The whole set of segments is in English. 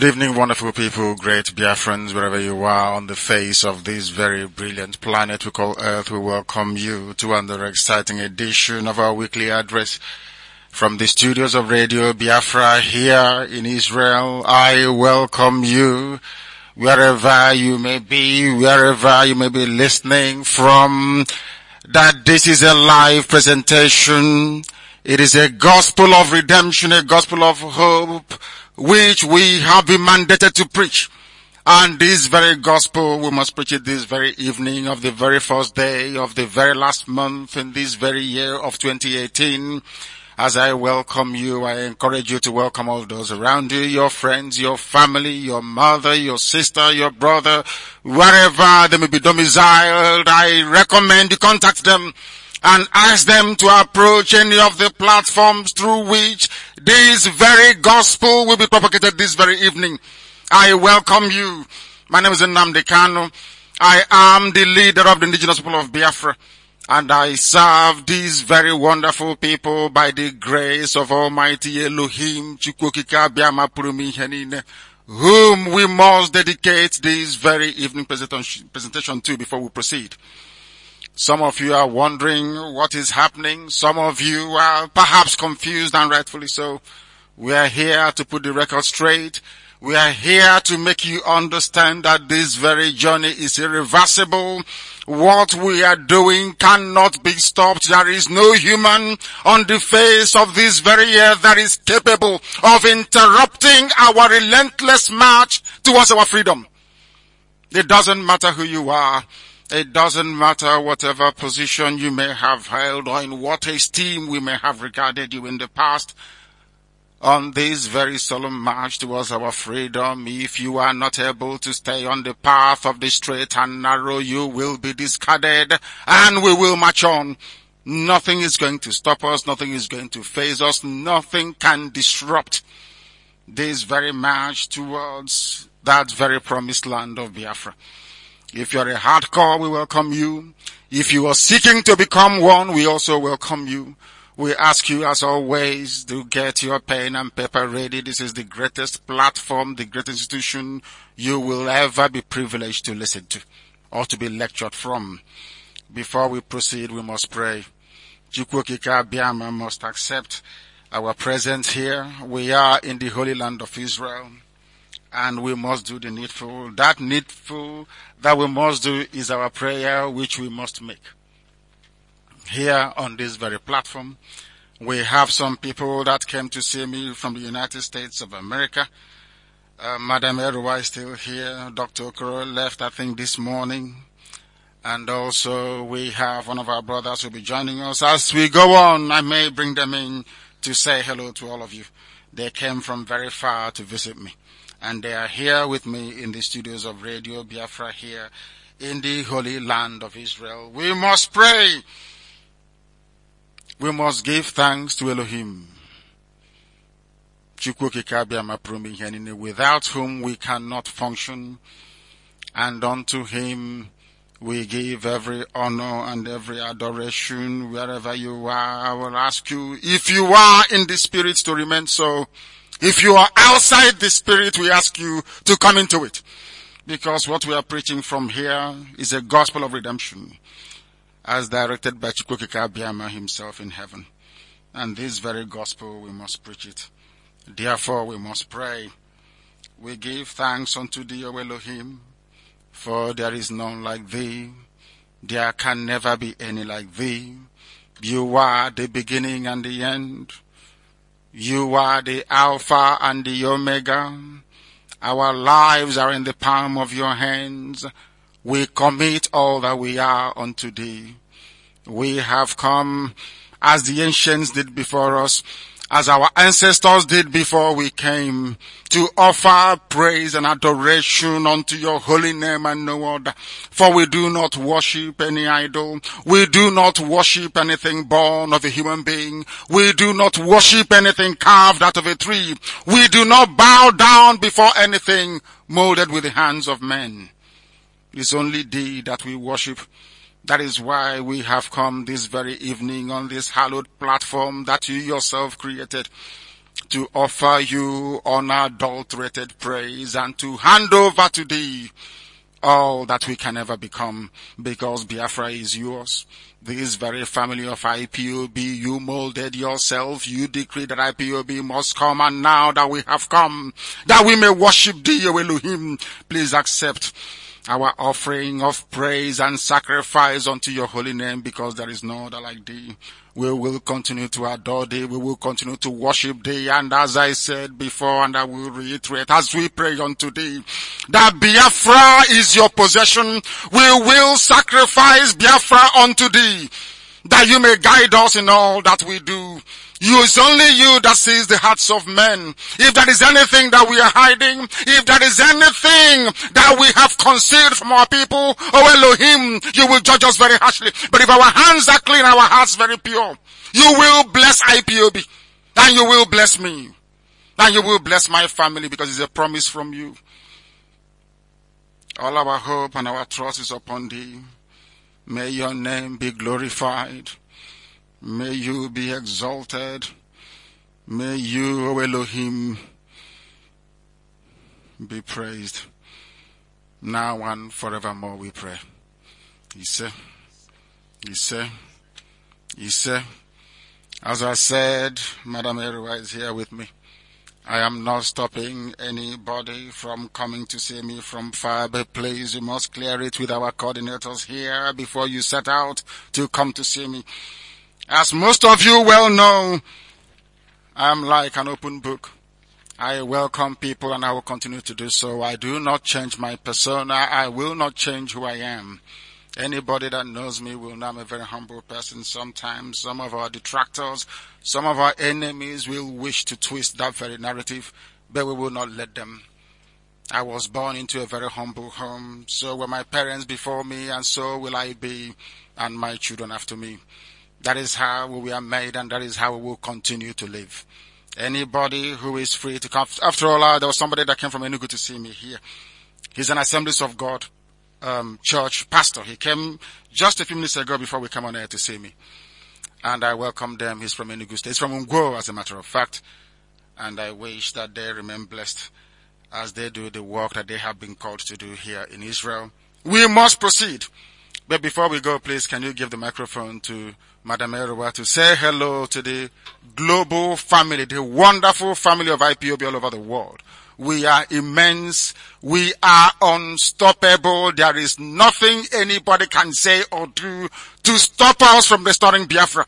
Good evening, wonderful people, great Biafrans, wherever you are on the face of this very brilliant planet we call Earth. We welcome you to another exciting edition of our weekly address from the studios of Radio Biafra here in Israel. I welcome you wherever you may be listening from, that this is a live presentation. It is a gospel of redemption, a gospel of hope, which we have been mandated to preach. And this very gospel, we must preach it this very evening of the very first day of the very last month in this very year of 2018. As I welcome you, I encourage you to welcome all those around you, your friends, your family, your mother, your sister, your brother, wherever they may be domiciled. I recommend you contact them and ask them to approach any of the platforms through which this very gospel will be propagated this very evening. I welcome you. My name is Nnamdi Kanu. I am the leader of the indigenous people of Biafra, and I serve these very wonderful people by the grace of Almighty Elohim, Chukwokika Biama Purumi Henine, whom we must dedicate this very evening presentation to before we proceed. Some of you are wondering what is happening. Some of you are perhaps confused, and rightfully so. We are here to put the record straight. We are here to make you understand that this very journey is irreversible. What we are doing cannot be stopped. There is no human on the face of this very earth that is capable of interrupting our relentless march towards our freedom. It doesn't matter who you are. It doesn't matter whatever position you may have held or in what esteem we may have regarded you in the past. On this very solemn march towards our freedom, if you are not able to stay on the path of the straight and narrow, you will be discarded and we will march on. Nothing is going to stop us. Nothing is going to phase us. Nothing can disrupt this very march towards that very promised land of Biafra. If you're a hardcore, we welcome you. If you are seeking to become one, we also welcome you. We ask you, as always, to get your pen and paper ready. This is the greatest platform, the greatest institution you will ever be privileged to listen to or to be lectured from. Before we proceed, we must pray. Chukwokika Biama must accept our presence here. We are in the Holy Land of Israel, and we must do the needful. That needful that we must do is our prayer, which we must make. Here on this very platform, we have some people that came to see me from the United States of America. Madam Erua is still here. Dr. Okoro left, I think, this morning. And also we have one of our brothers who will be joining us. As we go on, I may bring them in to say hello to all of you. They came from very far to visit me. And they are here with me in the studios of Radio Biafra here in the Holy Land of Israel. We must pray. We must give thanks to Elohim, without whom we cannot function, and unto him we give every honor and every adoration wherever you are. I will ask you, if you are in the spirit, to remain so. If you are outside the spirit, we ask you to come into it. Because what we are preaching from here is a gospel of redemption, as directed by Chukwokika Biama himself in heaven. And this very gospel, we must preach it. Therefore, we must pray. We give thanks unto thee, O Elohim, for there is none like thee. There can never be any like thee. You are the beginning and the end. You are the Alpha and the Omega. Our lives are in the palm of your hands. We commit all that we are unto thee. We have come as the ancients did before us, as our ancestors did before we came, to offer praise and adoration unto your holy name and no other. For we do not worship any idol. We do not worship anything born of a human being. We do not worship anything carved out of a tree. We do not bow down before anything molded with the hands of men. It's only thee that we worship. That is why we have come this very evening on this hallowed platform that you yourself created. to offer you unadulterated praise and to hand over to thee all that we can ever become, because Biafra is yours. This very family of IPOB, you molded yourself, you decreed that IPOB must come, and now that we have come, that we may worship thee, O Elohim, please accept our offering of praise and sacrifice unto your holy name, because there is no other like thee. We will continue to adore thee. We will continue to worship thee. And as I said before, and I will reiterate, as we pray unto thee, that Biafra is your possession, we will sacrifice Biafra unto thee, that you may guide us in all that we do. It's only you that sees the hearts of men. If there is anything that we are hiding, if there is anything that we have concealed from our people, oh Elohim, you will judge us very harshly. But if our hands are clean, our hearts very pure, you will bless IPOB, and you will bless me, and you will bless my family, because it's a promise from you. All our hope and our trust is upon thee. May your name be glorified. May you be exalted. May you, O Elohim, be praised. Now and forevermore we pray. Ise. As I said, Madam Erua is here with me. I am not stopping anybody from coming to see me from far, but please, you must clear it with our coordinators here before you set out to come to see me. As most of you well know, I'm like an open book. I welcome people, and I will continue to do so. I do not change my persona. I will not change who I am. Anybody that knows me will know I'm a very humble person. Sometimes some of our detractors, some of our enemies will wish to twist that very narrative, but we will not let them. I was born into a very humble home. So were my parents before me, and so will I be, and my children after me. That is how we are made, and that is how we will continue to live. Anybody who is free to come. After all, there was somebody that came from Enugu to see me here. He's an Assemblies of God church pastor. He came just a few minutes ago before we came on air to see me. And I welcome them. He's from Enugu State. He's from Ungwo, as a matter of fact. And I wish that they remain blessed as they do the work that they have been called to do here in Israel. We must proceed. But before we go, please, can you give the microphone to Madam Erua to say hello to the global family, the wonderful family of IPOB all over the world. We are immense. We are unstoppable. There is nothing anybody can say or do to stop us from restoring Biafra.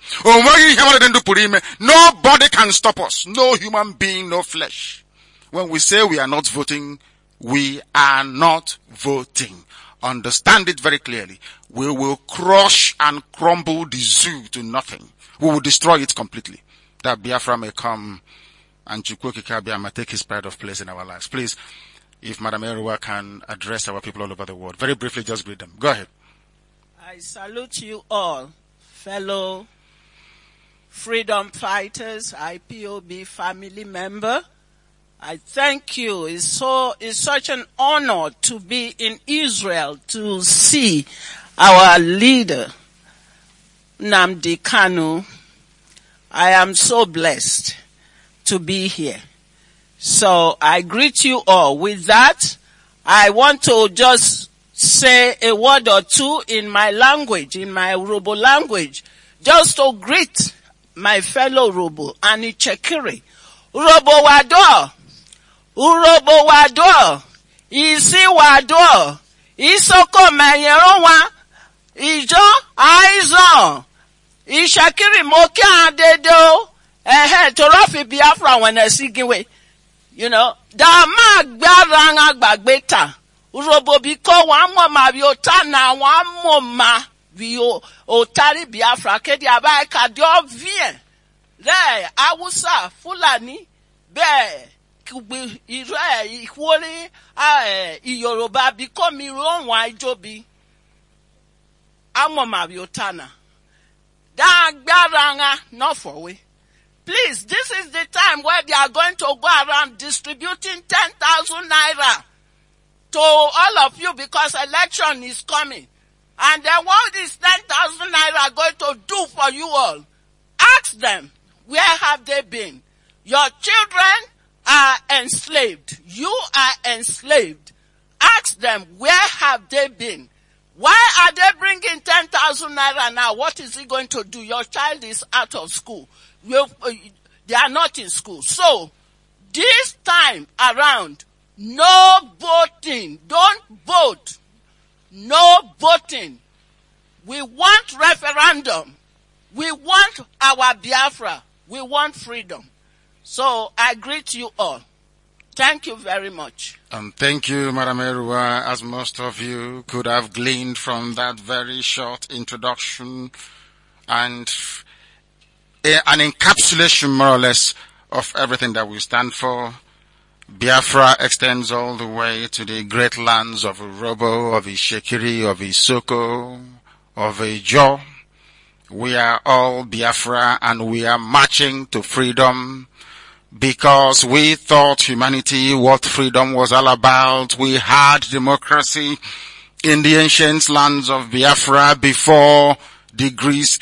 Nobody can stop us. No human being, no flesh. When we say we are not voting, we are not voting. Understand it very clearly. We will crush and crumble the zoo to nothing. We will destroy it completely. That Biafra may come and Chukwu Abia may take his pride of place in our lives. Please, if Madam Erua can address our people all over the world. Very briefly, just greet them. Go ahead. I salute you all, fellow freedom fighters, IPOB family member. I thank you. It's such an honor to be in Israel to see our leader, Nnamdi Kanu. I am so blessed to be here. So I greet you all. With that, I want to just say a word or two in my language, in my Urobo language, just to greet my fellow Urobo and Ichekiri. Urobo wado. Urobo wado, isi wado, isoko mayeronwa, ijo aizo, ishakiri moki adedo, torofi Biafra wene sigiwe. You know, da magbaranga bagbeta, urobo biko wamo mabiota na wamo ma, vio otari Biafra, kedi abaye kadio vien, le, Awusa, Fulani, be, Yoruba become wrong why Jobi Amoma Biotana. Da not for we. Please, this is the time where they are going to go around distributing 10,000 naira to all of you because election is coming. And then what is 10,000 naira going to do for you all? Ask them, where have they been? Your children are enslaved. You are enslaved. Ask them, where have they been? Why are they bringing 10,000 naira now? What is he going to do? Your child is out of school. They are not in school. So, this time around, no voting. Don't vote. No voting. We want referendum. We want our Biafra. We want freedom. So I greet you all. Thank you very much. Thank you, Madam Erua, as most of you could have gleaned from that very short introduction and an encapsulation, more or less, of everything that we stand for. Biafra extends all the way to the great lands of Urobo, of Ishekiri, of Isoko, of Ijo. We are all Biafra and we are marching to freedom because we thought humanity, what freedom was all about. We had democracy in the ancient lands of Biafra before the Greeks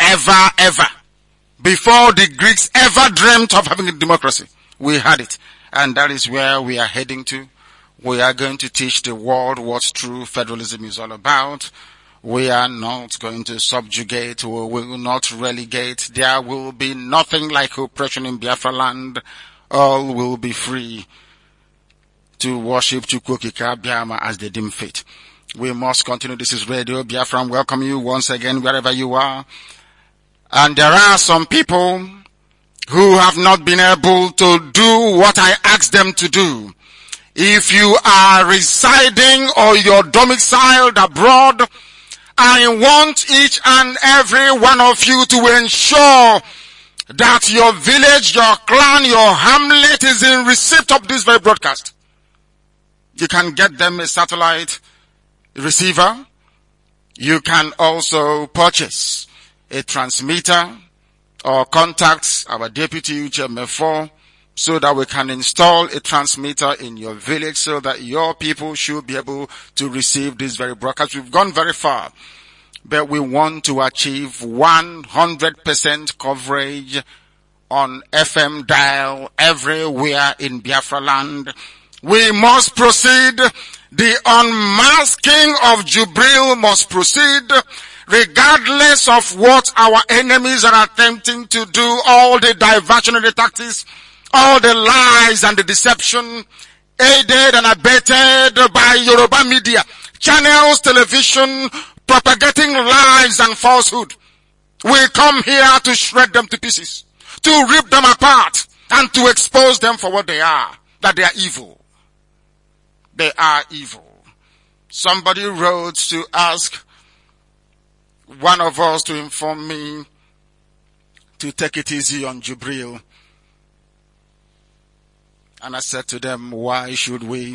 before the Greeks ever dreamt of having a democracy. We had it. And that is where we are heading to. We are going to teach the world what true federalism is all about. We are not going to subjugate. We will not relegate. There will be nothing like oppression in Biafra land. All will be free to worship Chukwokika Biama as they deem fit. We must continue. This is Radio Biafra and welcome you once again wherever you are. And there are some people who have not been able to do what I asked them to do. If you are residing or you're domiciled abroad, I want each and every one of you to ensure that your village, your clan, your hamlet is in receipt of this very broadcast. You can get them a satellite receiver. You can also purchase a transmitter or contact our deputy UHM4 so that we can install a transmitter in your village so that your people should be able to receive this very broadcast. We've gone very far, but we want to achieve 100% coverage on FM dial everywhere in Biafra land. We must proceed. The unmasking of Jubril must proceed. Regardless of what our enemies are attempting to do, all the diversionary tactics, all the lies and the deception, aided and abetted by Yoruba media, channels, television, propagating lies and falsehood. We come here to shred them to pieces, to rip them apart, and to expose them for what they are, that they are evil. They are evil. Somebody wrote to ask one of us to inform me to take it easy on Jubril. And I said to them, why should we?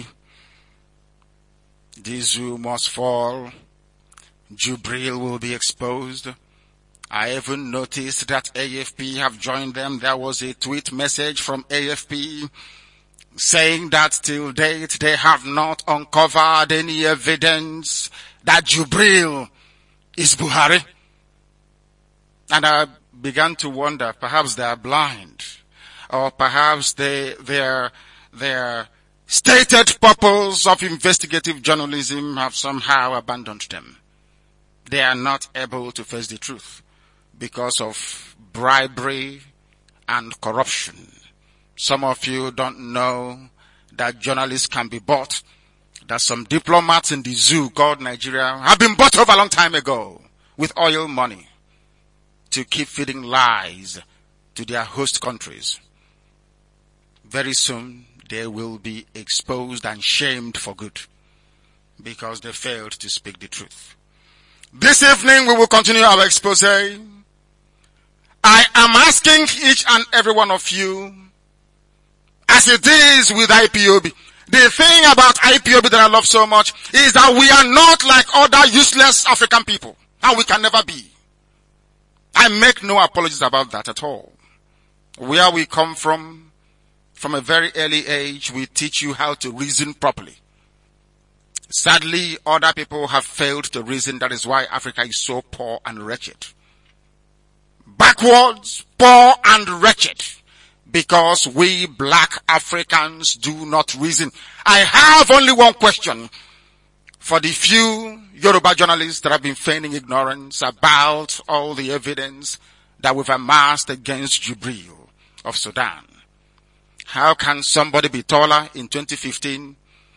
The zoo must fall. Jubril will be exposed. I even noticed that AFP have joined them. There was a tweet message from AFP saying that till date they have not uncovered any evidence that Jubril is Buhari. And I began to wonder, perhaps they are blind, or perhaps their stated purpose of investigative journalism have somehow abandoned them. They are not able to face the truth because of bribery and corruption. Some of you don't know that journalists can be bought, that some diplomats in the zoo called Nigeria have been bought over a long time ago with oil money to keep feeding lies to their host countries. Very soon they will be exposed and shamed for good because they failed to speak the truth. This evening we will continue our expose. I am asking each and every one of you, as it is with IPOB. The thing about IPOB that I love so much is that we are not like other useless African people. And we can never be. I make no apologies about that at all. Where we come from a very early age, we teach you how to reason properly. Sadly, other people have failed to reason. That is why Africa is so poor and wretched. Backwards, poor and wretched. because we black Africans do not reason. I have only one question for the few Yoruba journalists that have been feigning ignorance about all the evidence that we've amassed against Jubril of Sudan. How can somebody be taller in 2015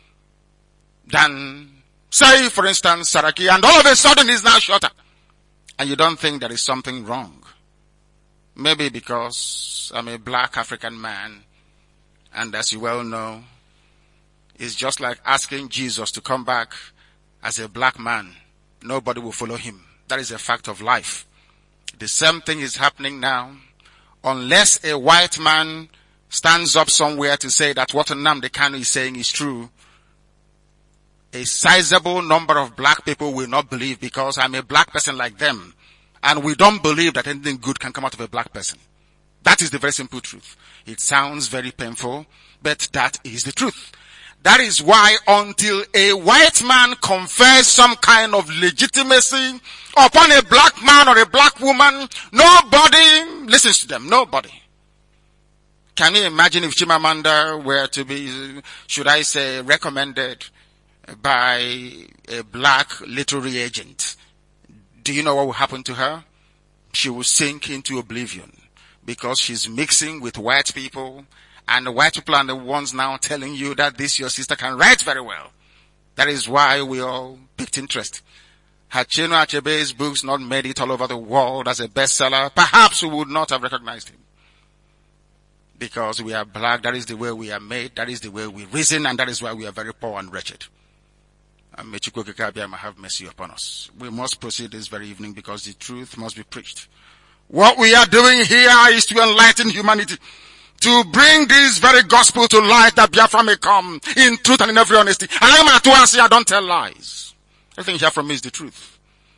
than, say, for instance, Saraki, and all of a sudden he's now shorter? And you don't think there is something wrong? Maybe because I'm a black African man, and as you well know, it's just like asking Jesus to come back as a black man. Nobody will follow him. That is a fact of life. The same thing is happening now. Unless a white man stands up somewhere to say that what Nnamdi Kanu is saying is true, a sizable number of black people will not believe, because I'm a black person like them. And we don't believe that anything good can come out of a black person. That is the very simple truth. It sounds very painful, but that is the truth. That is why until a white man confers some kind of legitimacy upon a black man or a black woman, nobody listens to them. Nobody. Can you imagine if Chimamanda were to be, should I say, recommended by a black literary agent? Do you know what will happen to her? She will sink into oblivion, because she's mixing with white people, and the white people are the ones now telling you that this your sister can write very well. That is why we all picked interest. Had Chinua Achebe's books not made it all over the world as a bestseller, perhaps we would not have recognized him. Because we are black, that is the way we are made, that is the way we reason, and that is why we are very poor and wretched. And may Chukwuka Kabiyama have mercy upon us. We must proceed this very evening because the truth must be preached. What we are doing here is to enlighten humanity, to bring this very gospel to light, that Biafra may come in truth and in every honesty. And I am at once here, I don't tell lies. Everything you hear from me is the truth.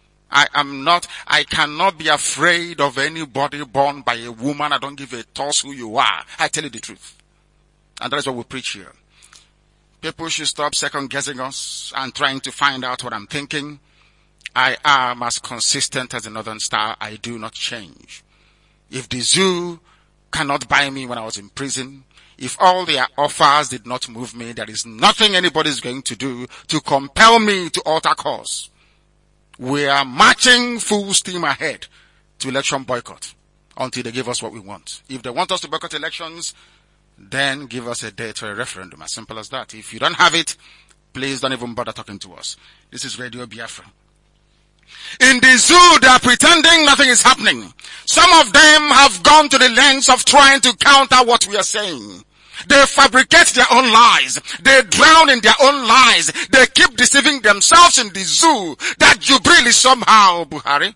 I cannot be afraid of anybody born by a woman. I don't give a toss who you are. I tell you the truth. And that is what we preach here. People should stop second guessing us and trying to find out what I'm thinking. I am as consistent as the Northern Star. I do not change. If the zoo cannot buy me when I was in prison, if all their offers did not move me, there is nothing anybody is going to do to compel me to alter course. We are marching full steam ahead to election boycott until they give us what we want. If they want us to boycott elections, then give us a date for a referendum. As simple as that. If you don't have it, please don't even bother talking to us. This is Radio Biafra. In the zoo, they are pretending nothing is happening. Some of them have gone to the lengths of trying to counter what we are saying. They fabricate their own lies. They drown in their own lies. They keep deceiving themselves in the zoo that Jubril is somehow Buhari.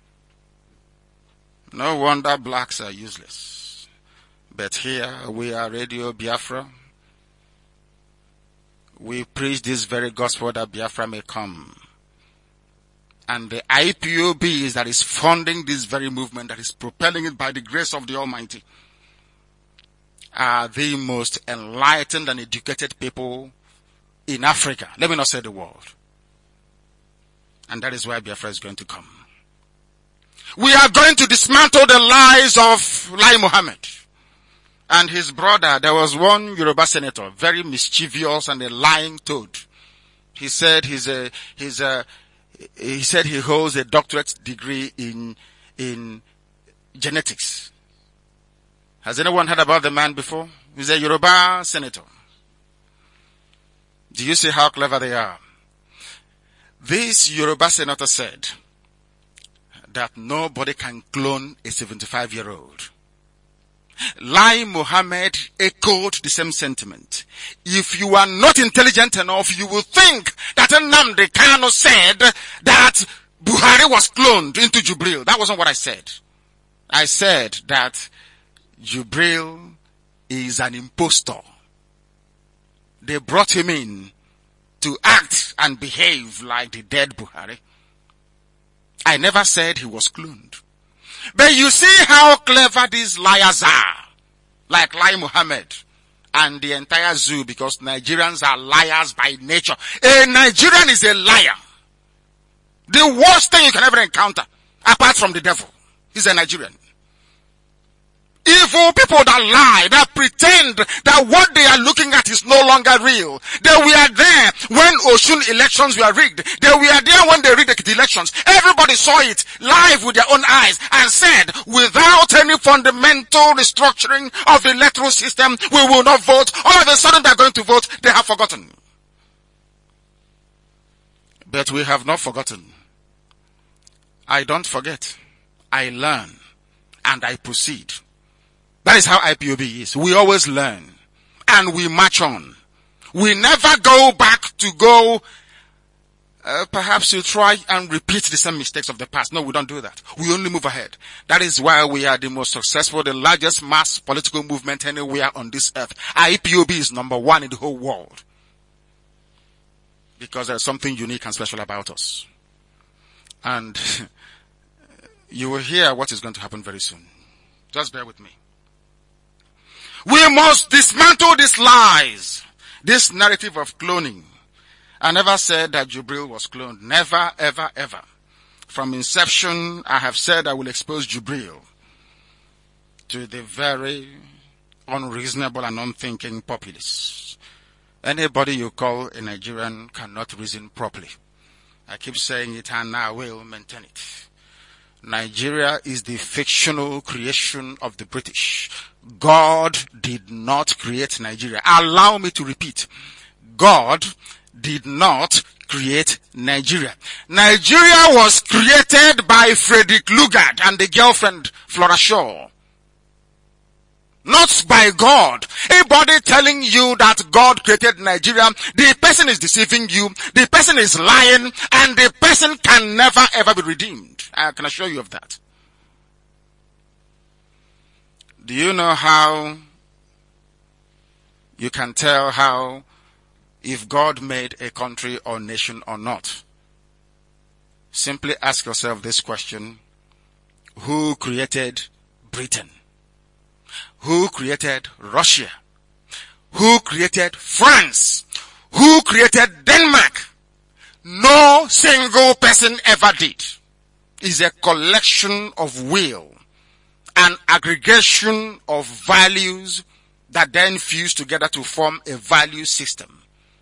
No wonder blacks are useless. But here we are, Radio Biafra. We preach this very gospel that Biafra may come. And the IPOB that is funding this very movement, that is propelling it by the grace of the Almighty, are the most enlightened and educated people in Africa. Let me not say the world. And that is why Biafra is going to come. We are going to dismantle the lies of Lai Mohammed and his brother. There was one Yoruba senator, very mischievous and a lying toad. He said he holds a doctorate degree in genetics. Has anyone heard about the man before? He's a Yoruba senator. Do you see how clever they are? This Yoruba senator said that nobody can clone a 75-year-old. Lai Mohammed echoed the same sentiment. If you are not intelligent enough, you will think that Nnamdi Kanu said that Buhari was cloned into Jubril. That wasn't what I said. I said that Jubril is an impostor. They brought him in to act and behave like the dead Buhari. I never said he was cloned. But you see how clever these liars are, like Lai Mohammed and the entire zoo, because Nigerians are liars by nature. A Nigerian is a liar. The worst thing you can ever encounter, apart from the devil, is a Nigerian. Evil people that lie, that pretend that what they are looking at is no longer real. They were there when Osun elections were rigged. They were there when they rigged the elections. Everybody saw it live with their own eyes and said, without any fundamental restructuring of the electoral system, we will not vote. All of a sudden they're going to vote. They have forgotten. But we have not forgotten. I don't forget. I learn and I proceed. That is how IPOB is. We always learn and we march on. We never go back to go, perhaps you try and repeat the same mistakes of the past. No, we don't do that. We only move ahead. That is why we are the most successful, the largest mass political movement anywhere on this earth. IPOB is number one in the whole world. Because there's something unique and special about us. And you will hear what is going to happen very soon. Just bear with me. We must dismantle these lies, this narrative of cloning. I never said that Jubril was cloned. Never, ever, ever. From inception, I have said I will expose Jubril to the very unreasonable and unthinking populace. Anybody you call a Nigerian cannot reason properly. I keep saying it and I will maintain it. Nigeria is the fictional creation of the British. God did not create Nigeria. Allow me to repeat. God did not create Nigeria. Nigeria was created by Frederick Lugard and the girlfriend Flora Shaw. Not by God. Anybody telling you that God created Nigeria, the person is deceiving you, the person is lying, and the person can never ever be redeemed. I can assure you of that. Do you know how you can tell how if God made a country or nation or not? Simply ask yourself this question. Who created Britain? Who created Russia? Who created France? Who created Denmark? No single person ever did. It's a collection of will, an aggregation of values that then fuse together to form a value system.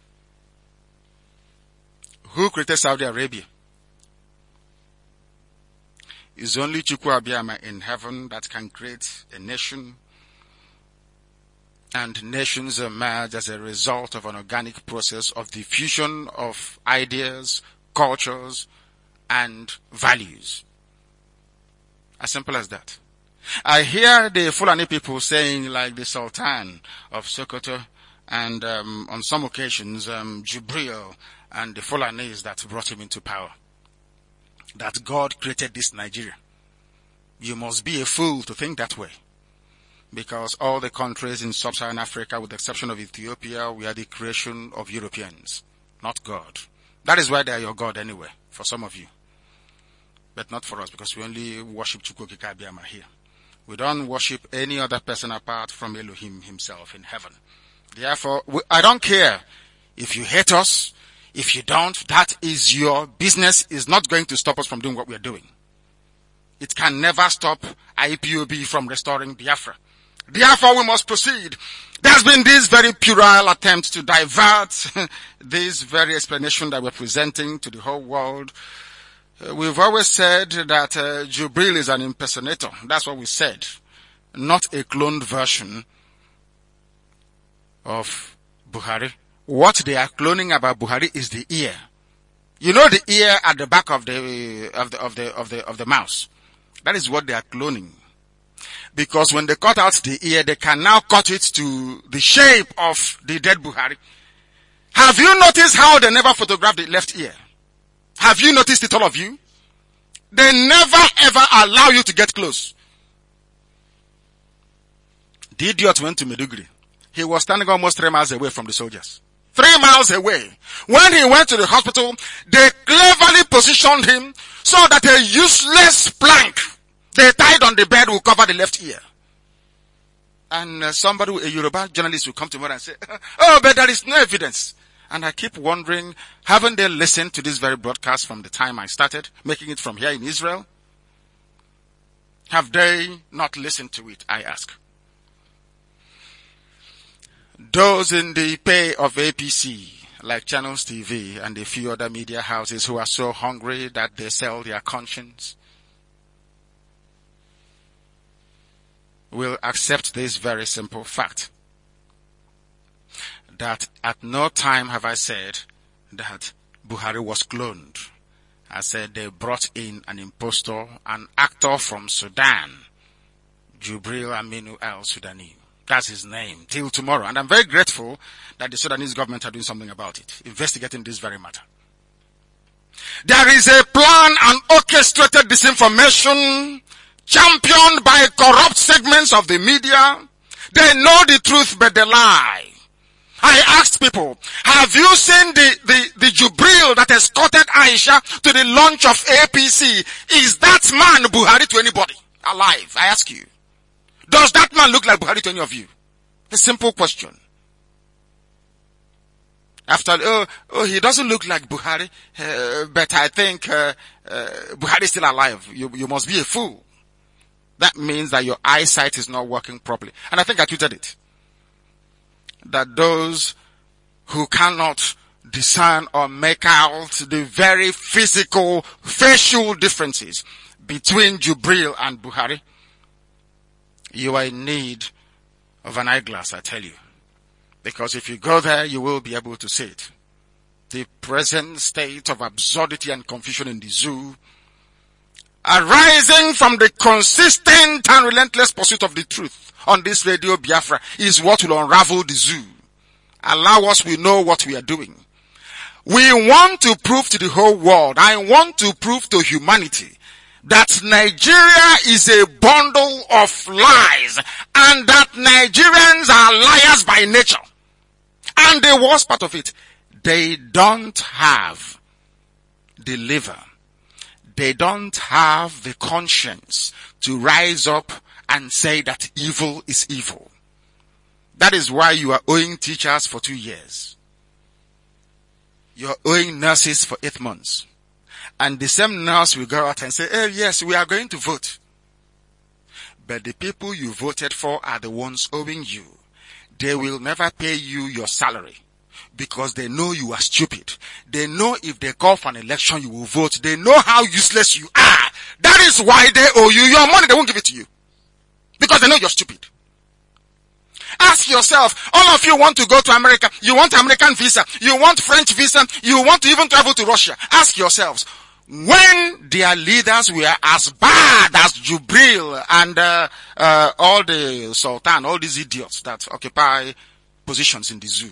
Who created Saudi Arabia? It's only Chukwu Abiyama in heaven that can create a nation. And nations emerge as a result of an organic process of the fusion of ideas, cultures, and values. As simple as that. I hear the Fulani people saying, like the Sultan of Sokoto, and on some occasions, Jubril and the Fulanis that brought him into power, that God created this Nigeria. You must be a fool to think that way. Because all the countries in sub-Saharan Africa, with the exception of Ethiopia, we are the creation of Europeans, not God. That is why they are your God anyway, for some of you. But not for us, because we only worship Chukwu Okike Abiyama here. We don't worship any other person apart from Elohim himself in heaven. Therefore, I don't care if you hate us, if you don't, that is your business. Is not going to stop us from doing what we are doing. It can never stop IPOB from restoring Biafra. Therefore, we must proceed. There's been this very puerile attempt to divert this very explanation that we're presenting to the whole world. We've always said that Jubril is an impersonator. That's what we said. Not a cloned version of Buhari. What they are cloning about Buhari is the ear. You know the ear at the back of the mouse. That is what they are cloning. Because when they cut out the ear, they can now cut it to the shape of the dead Buhari. Have you noticed how they never photographed the left ear? Have you noticed it, all of you? They never ever allow you to get close. The idiot went to Maiduguri. He was standing almost 3 miles away from the soldiers. 3 miles away. When he went to the hospital, they cleverly positioned him so that a useless plank they tied on the bed will cover the left ear. And somebody, a Yoruba journalist, will come tomorrow and say, oh, but there is no evidence. And I keep wondering, haven't they listened to this very broadcast from the time I started, making it from here in Israel? Have they not listened to it, I ask? Those in the pay of APC, like Channels TV and a few other media houses who are so hungry that they sell their conscience, will accept this very simple fact, that at no time have I said that Buhari was cloned. I said they brought in an impostor, an actor from Sudan, Jubril Aminu al-Sudani. That's his name, till tomorrow. And I'm very grateful that the Sudanese government are doing something about it, investigating this very matter. There is a plan and orchestrated disinformation championed by corrupt segments of the media. They know the truth, but they lie. I asked people, have you seen the Jubril that escorted Aisha to the launch of APC? Is that man Buhari to anybody alive? I ask you. Does that man look like Buhari to any of you? A simple question. After, he doesn't look like Buhari, but I think Buhari is still alive. You must be a fool. That means that your eyesight is not working properly. And I think I tweeted it. That those who cannot discern or make out the very physical, facial differences between Jubril and Buhari, you are in need of an eyeglass, I tell you. Because if you go there, you will be able to see it. The present state of absurdity and confusion in the zoo, arising from the consistent and relentless pursuit of the truth on this Radio Biafra, is what will unravel the zoo. Allow us, we know what we are doing. We want to prove to the whole world, I want to prove to humanity, that Nigeria is a bundle of lies, and that Nigerians are liars by nature. And the worst part of it, they don't have the liver. They don't have the conscience to rise up and say that evil is evil. That is why you are owing teachers for 2 years. You are owing nurses for 8 months. And the same nurse will go out and say, oh yes, we are going to vote. But the people you voted for are the ones owing you. They will never pay you your salary because they know you are stupid. They know if they call for an election, you will vote. They know how useless you are. That is why they owe you your money. They won't give it to you because they know you're stupid. Ask yourself, all of you want to go to America. You want American visa. You want French visa. You want to even travel to Russia. Ask yourselves, when their leaders were as bad as Jubril and all the Sultan, all these idiots that occupy positions in the zoo,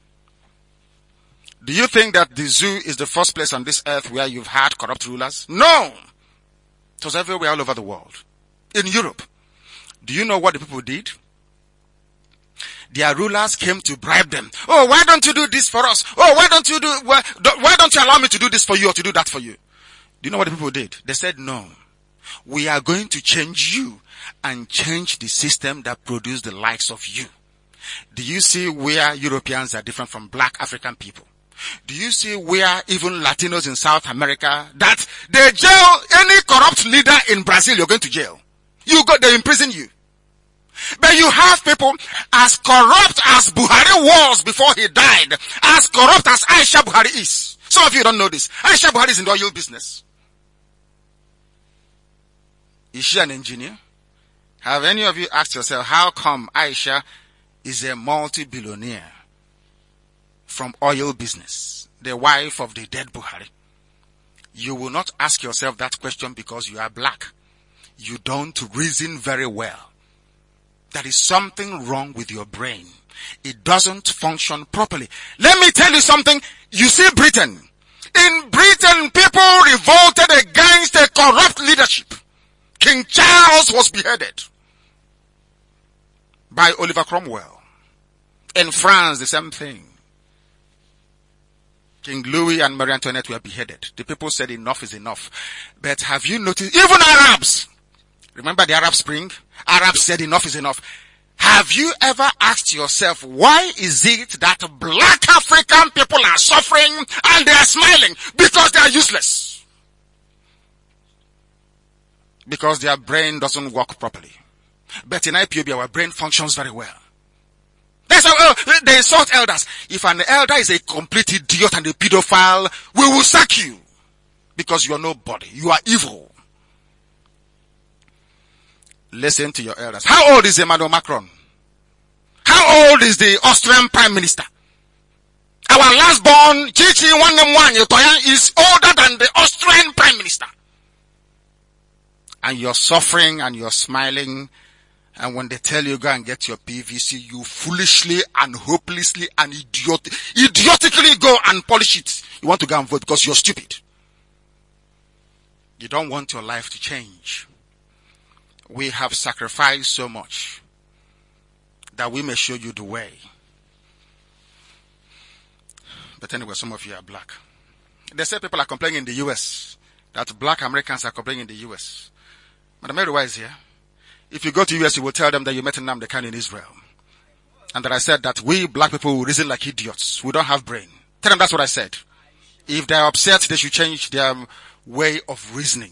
do you think that the zoo is the first place on this earth where you've had corrupt rulers? No. It was everywhere all over the world. In Europe. Do you know what the people did? Their rulers came to bribe them. Oh, why don't you do this for us? Oh, why don't you allow me to do this for you or to do that for you? Do you know what the people did? They said, no, we are going to change you and change the system that produced the likes of you. Do you see where Europeans are different from black African people? Do you see where even Latinos in South America, that they jail any corrupt leader in Brazil, you're going to jail. They imprison you. But you have people as corrupt as Buhari was before he died, as corrupt as Aisha Buhari is. Some of you don't know this. Aisha Buhari is in the oil business. Is she an engineer? Have any of you asked yourself, how come Aisha is a multi-billionaire from oil business, the wife of the dead Buhari? You will not ask yourself that question because you are black. You don't reason very well. There is something wrong with your brain. It doesn't function properly. Let me tell you something. You see Britain. In Britain, people revolted against a corrupt leadership. King Charles was beheaded by Oliver Cromwell. In France, the same thing. King Louis and Marie Antoinette were beheaded. The people said enough is enough. But have you noticed, even Arabs, remember the Arab Spring? Arabs said enough is enough. Have you ever asked yourself, why is it that black African people are suffering and they are smiling? Because they are useless. because their brain doesn't work properly. But in IPOB, our brain functions very well. That's how they insult elders. If an elder is a complete idiot and a pedophile, we will sack you. Because you are nobody. You are evil. Listen to your elders. How old is Emmanuel Macron? How old is the Austrian Prime Minister? Our last born, Chichi Wannemwanye, is older than the Austrian Prime Minister. And you're suffering and you're smiling. And when they tell you go and get your PVC, you foolishly and hopelessly and idiotically go and polish it. You want to go and vote because you're stupid. You don't want your life to change. We have sacrificed so much that we may show you the way. But anyway, some of you are black. They say people are complaining in the U.S. that black Americans are complaining in the U.S. Madam Mary is here. If you go to U.S., you will tell them that you met Nnamdi Kanu in Israel. And that I said that we black people reason like idiots. We don't have brain. Tell them that's what I said. If they're upset, they should change their way of reasoning.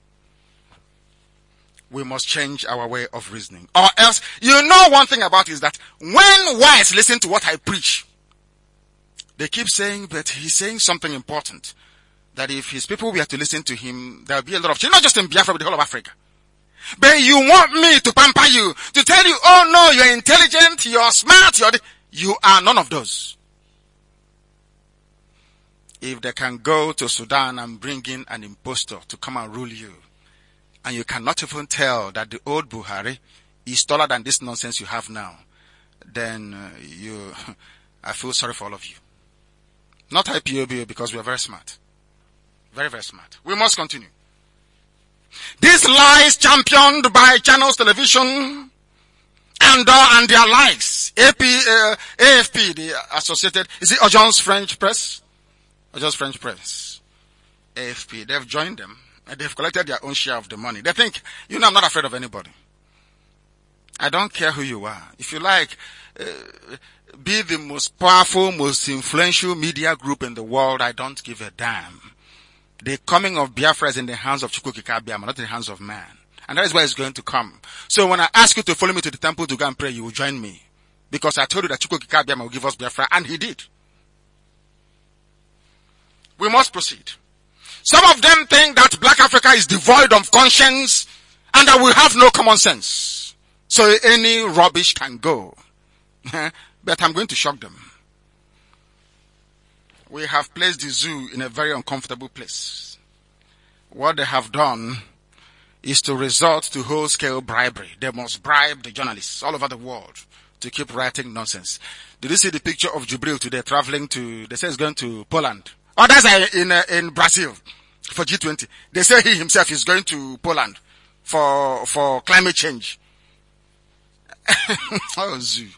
We must change our way of reasoning. Or else, you know one thing about it is that when whites listen to what I preach, they keep saying, but he's saying something important. That if his people were to listen to him, there will be a lot of change. Not just in Biafra, but the whole of Africa. But you want me to pamper you, to tell you, oh no, you're intelligent, you're smart, you are none of those. If they can go to Sudan and bring in an impostor to come and rule you, and you cannot even tell that the old Buhari is taller than this nonsense you have now, then I feel sorry for all of you. Not IPOB, because we are very smart. Very, very smart. We must continue. These lies championed by Channels Television and their likes. AFP, the Associated, is it Agence French Press? Agence French Press. AFP, they've joined them and they've collected their own share of the money. They think, I'm not afraid of anybody. I don't care who you are. If you like, be the most powerful, most influential media group in the world, I don't give a damn. The coming of Biafra is in the hands of Chukwuka Abiyama, not in the hands of man. And that is where it's going to come. So when I ask you to follow me to the temple to go and pray, you will join me. Because I told you that Chukwuka Abiyama will give us Biafra, and he did. We must proceed. Some of them think that Black Africa is devoid of conscience and that we have no common sense. So any rubbish can go. But I'm going to shock them. We have placed the zoo in a very uncomfortable place. What they have done is to resort to whole-scale bribery. They must bribe the journalists all over the world to keep writing nonsense. Did you see the picture of Jubril today traveling to, they say he's going to Poland. Oh, that's in Brazil for G20. They say he himself is going to Poland for climate change. Oh, zoo.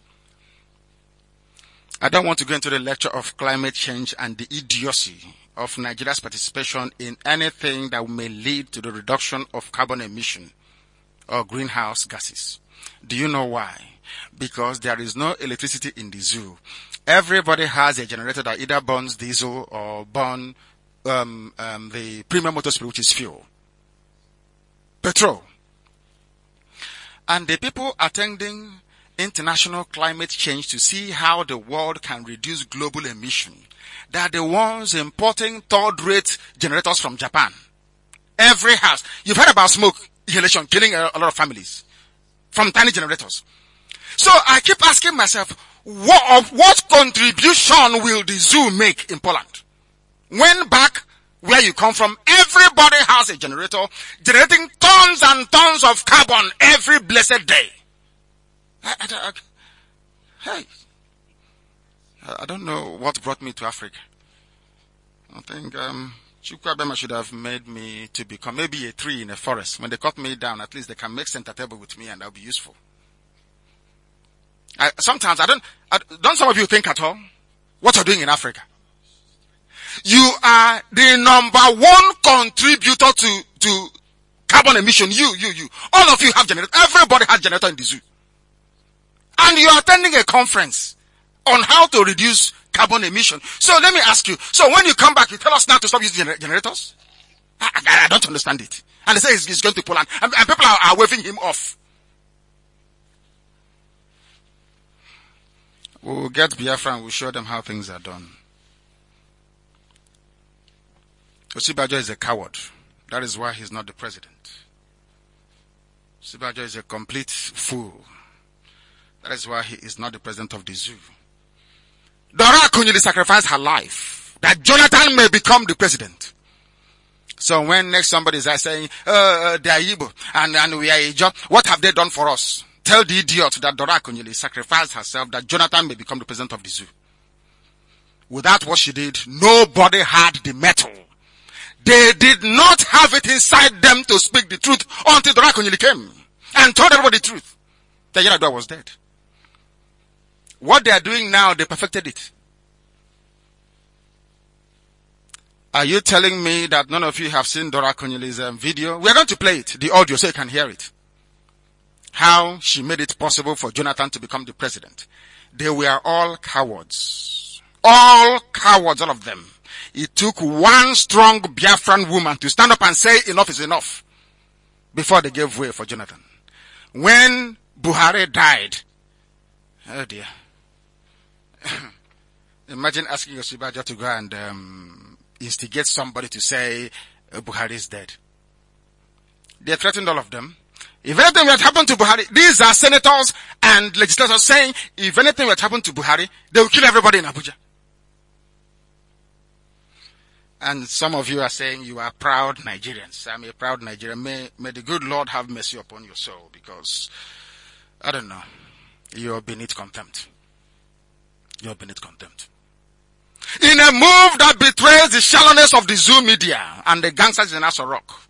I don't want to go into the lecture of climate change and the idiocy of Nigeria's participation in anything that may lead to the reduction of carbon emission or greenhouse gases. Do you know why? Because there is no electricity in the zoo. Everybody has a generator that either burns diesel or burn the premium motor spirit, which is fuel. Petrol. And the people attending international climate change to see how the world can reduce global emission, they are the ones importing third-rate generators from Japan. Every house. You've heard about smoke inhalation killing a lot of families from tiny generators. So I keep asking myself, what contribution will the zoo make in Poland? When back where you come from, everybody has a generator generating tons and tons of carbon every blessed day. I don't know what brought me to Africa. I think Chukwuka Abiyama should have made me to become maybe a tree in a forest. When they cut me down, at least they can make center table with me and that'll be useful. Sometimes don't some of you think at all what you're doing in Africa? You are the number one contributor to carbon emission. You. All of you have generator. Everybody has generator in the zoo. And you are attending a conference on how to reduce carbon emission. So let me ask you, so when you come back, you tell us now to stop using generators? I don't understand it. And they say he's going to Poland. And people are waving him off. We'll get Biafra and we'll show them how things are done. Osibajo is a coward. That is why he's not the president. Osibajo is a complete fool. That is why he is not the president of the zoo. Dora Akunyili sacrificed her life that Jonathan may become the president. So when next somebody is saying, they are Igbo and we are Ijaw, what have they done for us? Tell the idiot that Dora Akunyili sacrificed herself that Jonathan may become the president of the zoo. Without what she did, nobody had the mettle. They did not have it inside them to speak the truth until Dora Akunyili came and told everybody the truth. That Yar'Adua was dead. What they are doing now, they perfected it. Are you telling me that none of you have seen Dora Akunyili's video? We are going to play it, the audio, so you can hear it. How she made it possible for Jonathan to become the president. They were all cowards. All cowards, all of them. It took one strong Biafran woman to stand up and say enough is enough before they gave way for Jonathan. When Buhari died, oh dear. Imagine asking Osibajo to go and instigate somebody to say Buhari is dead. They threatened all of them. If anything had happened to Buhari, these are senators and legislators saying, if anything had happened to Buhari, they will kill everybody in Abuja. And some of you are saying you are proud Nigerians. I'm a proud Nigerian. May the good Lord have mercy upon your soul, because, I don't know, you're beneath contempt. You're beneath contempt. In a move that betrays the shallowness of the zoo media and the gangsters in Aso Rock,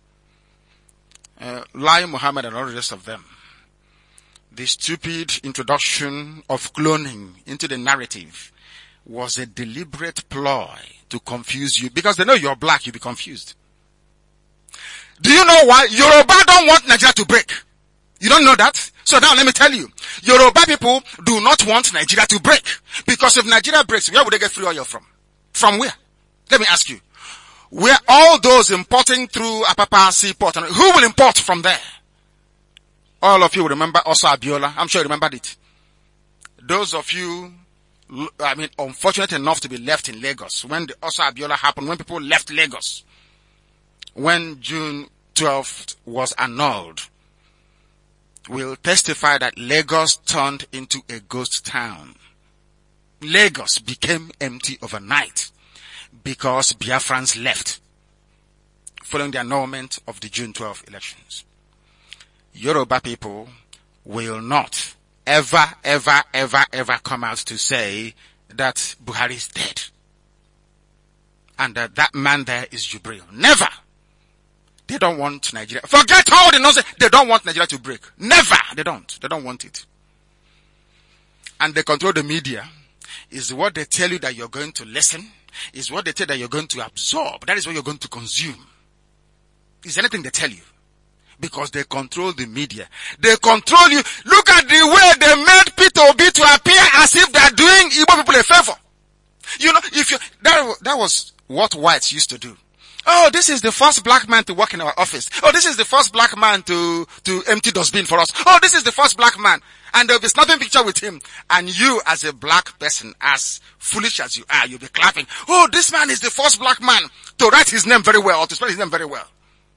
Lai Mohammed and all the rest of them, the stupid introduction of cloning into the narrative was a deliberate ploy to confuse you, because they know you're black, you'll be confused. Do you know why? Yoruba don't want Nigeria to break. You don't know that? So now let me tell you. Yoruba people do not want Nigeria to break. Because if Nigeria breaks, where would they get free oil from? From where? Let me ask you. Where all those importing through Apapa seaport, who will import from there? All of you will remember Osa Abiola. I'm sure you remembered it. Those of you, unfortunate enough to be left in Lagos, when the Osa Abiola happened, when people left Lagos, when June 12th was annulled, will testify that Lagos turned into a ghost town. Lagos became empty overnight because Biafrans left following the annulment of the June 12 elections. Yoruba people will not ever come out to say that Buhari is dead and that man there is Jubril. Never. They don't want Nigeria. Forget all the nonsense. They don't want Nigeria to break. Never. They don't. They don't want it. And they control the media. Is what they tell you that you're going to listen. Is what they tell you that you're going to absorb. That is what you're going to consume. Is anything they tell you. Because they control the media. They control you. Look at the way they made Peter Obi to appear as if they're doing Igbo people a favor. You know, that was what whites used to do. Oh, this is the first black man to work in our office. Oh, this is the first black man to empty dustbin for us. Oh, this is the first black man. And there'll be snapping picture with him. And you, as a black person, as foolish as you are, you'll be clapping. Oh, this man is the first black man to write his name very well, or to spell his name very well.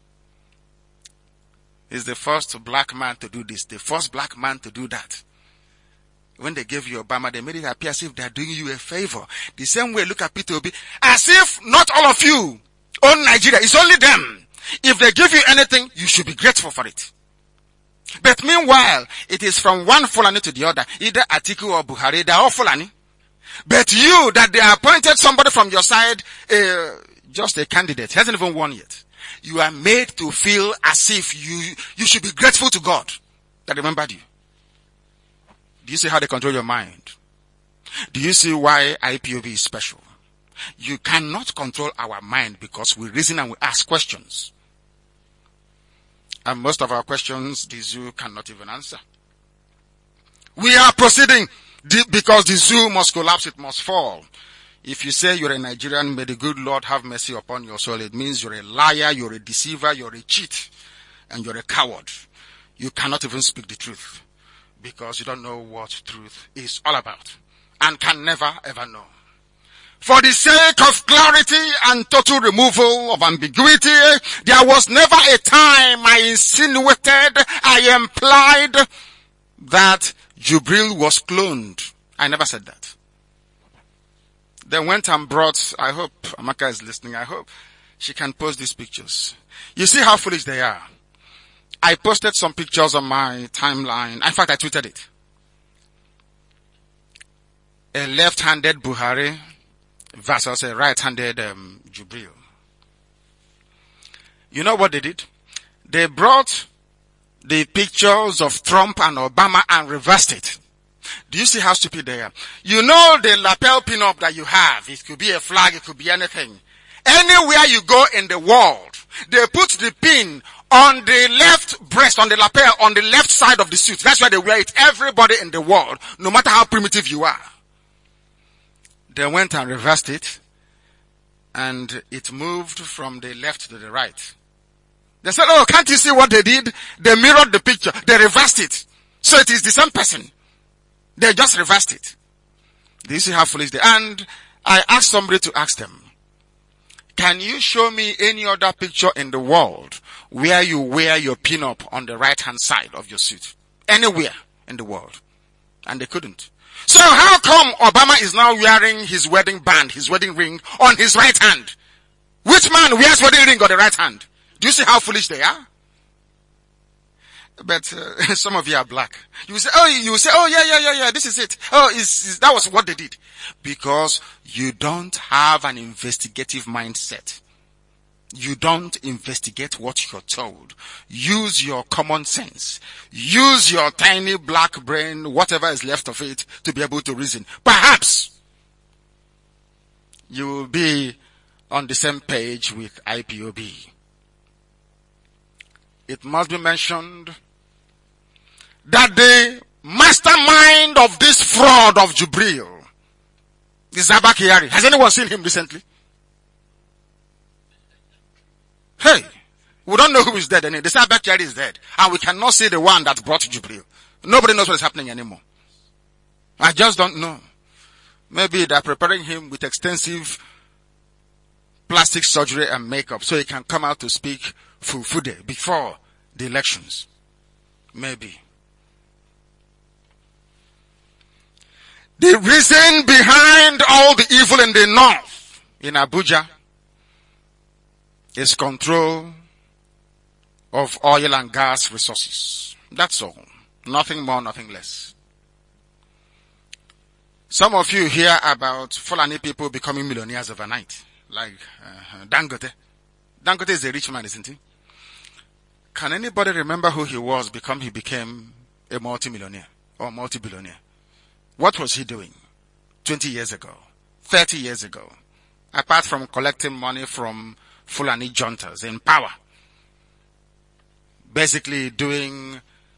He's the first black man to do this, the first black man to do that. When they gave you Obama, they made it appear as if they're doing you a favor. The same way, look at Peter Obi, as if not all of you own Nigeria. It's only them. If they give you anything, you should be grateful for it. But meanwhile, it is from one Fulani to the other, either Atiku or Buhari, they're all Fulani. But you, that they appointed somebody from your side, just a candidate, he hasn't even won yet. You are made to feel as if you should be grateful to God that remembered you. Do you see how they control your mind? Do you see why IPOB is special? You cannot control our mind because we reason and we ask questions. And most of our questions, the zoo cannot even answer. We are proceeding because the zoo must collapse, it must fall. If you say you're a Nigerian, may the good Lord have mercy upon your soul. It means you're a liar, you're a deceiver, you're a cheat. and you're a coward. You cannot even speak the truth because you don't know what truth is all about and can never ever know. For the sake of clarity and total removal of ambiguity, there was never a time I insinuated, I implied that Jubril was cloned. I never said that. They went and brought, I hope Amaka is listening, I hope she can post these pictures. You see how foolish they are. I posted some pictures on my timeline. In fact, I tweeted it. A left-handed Buhari versus a right-handed Jubril. You know what they did? They brought the pictures of Trump and Obama and reversed it. Do you see how stupid they are? You know the lapel pin-up that you have. It could be a flag, it could be anything. Anywhere you go in the world, they put the pin on the left breast, on the lapel, on the left side of the suit. That's why they wear it. Everybody in the world, no matter how primitive you are. They went and reversed it, and it moved from the left to the right. They said, oh, can't you see what they did? They mirrored the picture. They reversed it. So it is the same person. They just reversed it. Do you see how foolish they are? And I asked somebody to ask them, can you show me any other picture in the world where you wear your pin-up on the right-hand side of your suit? Anywhere in the world. And they couldn't. So how come Obama is now wearing his wedding band, his wedding ring, on his right hand? Which man wears wedding ring on the right hand? Do you see how foolish they are? But some of you are black. You say, oh yeah, this is it. Oh, that was what they did. Because you don't have an investigative mindset. You don't investigate what you're told. Use your common sense. Use your tiny black brain, whatever is left of it, to be able to reason. Perhaps you will be on the same page with IPOB. It must be mentioned that the mastermind of this fraud of Jubril is Abba Kyari. Has anyone seen him recently? Hey, we don't know who is dead anymore. They say Abba Kyari is dead. And we cannot see the one that brought Jubril. Nobody knows what is happening anymore. I just don't know. Maybe they're preparing him with extensive plastic surgery and makeup so he can come out to speak Fufude before the elections. Maybe. The reason behind all the evil in the north, in Abuja, is control of oil and gas resources. That's all. Nothing more, nothing less. Some of you hear about Fulani people becoming millionaires overnight, like Dangote. Dangote is a rich man, isn't he? Can anybody remember who he was before he became a multimillionaire or multi-billionaire? What was he doing 20 years ago, 30 years ago, apart from collecting money from Fulani juntas in power? Basically doing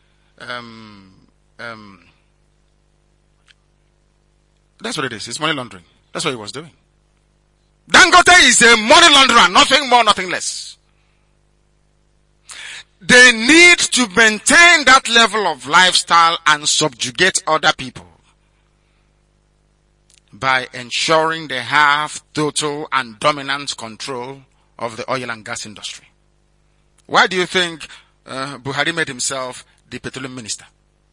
that's what it is. It's money laundering. That's what he was doing. Dangote is a money launderer, nothing more, nothing less. They need to maintain that level of lifestyle and subjugate other people by ensuring they have total and dominant control of the oil and gas industry. Why do you think Buhari made himself the petroleum minister?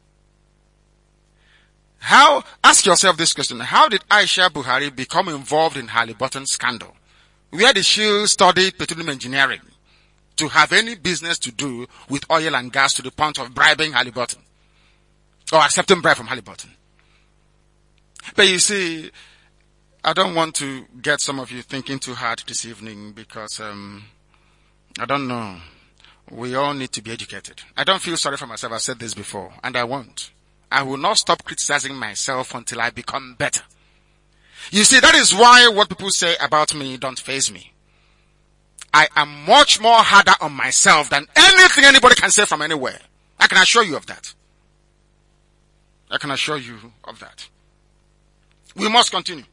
Ask yourself this question. How did Aisha Buhari become involved in Halliburton scandal? Where did she study petroleum engineering to have any business to do with oil and gas to the point of bribing Halliburton? Or accepting bribe from Halliburton? But you see, I don't want to get some of you thinking too hard this evening because, I don't know. We all need to be educated. I don't feel sorry for myself. I've said this before, and I won't. I will not stop criticizing myself until I become better. You see, that is why what people say about me don't faze me. I am much more harder on myself than anything anybody can say from anywhere. I can assure you of that. I can assure you of that. We must continue.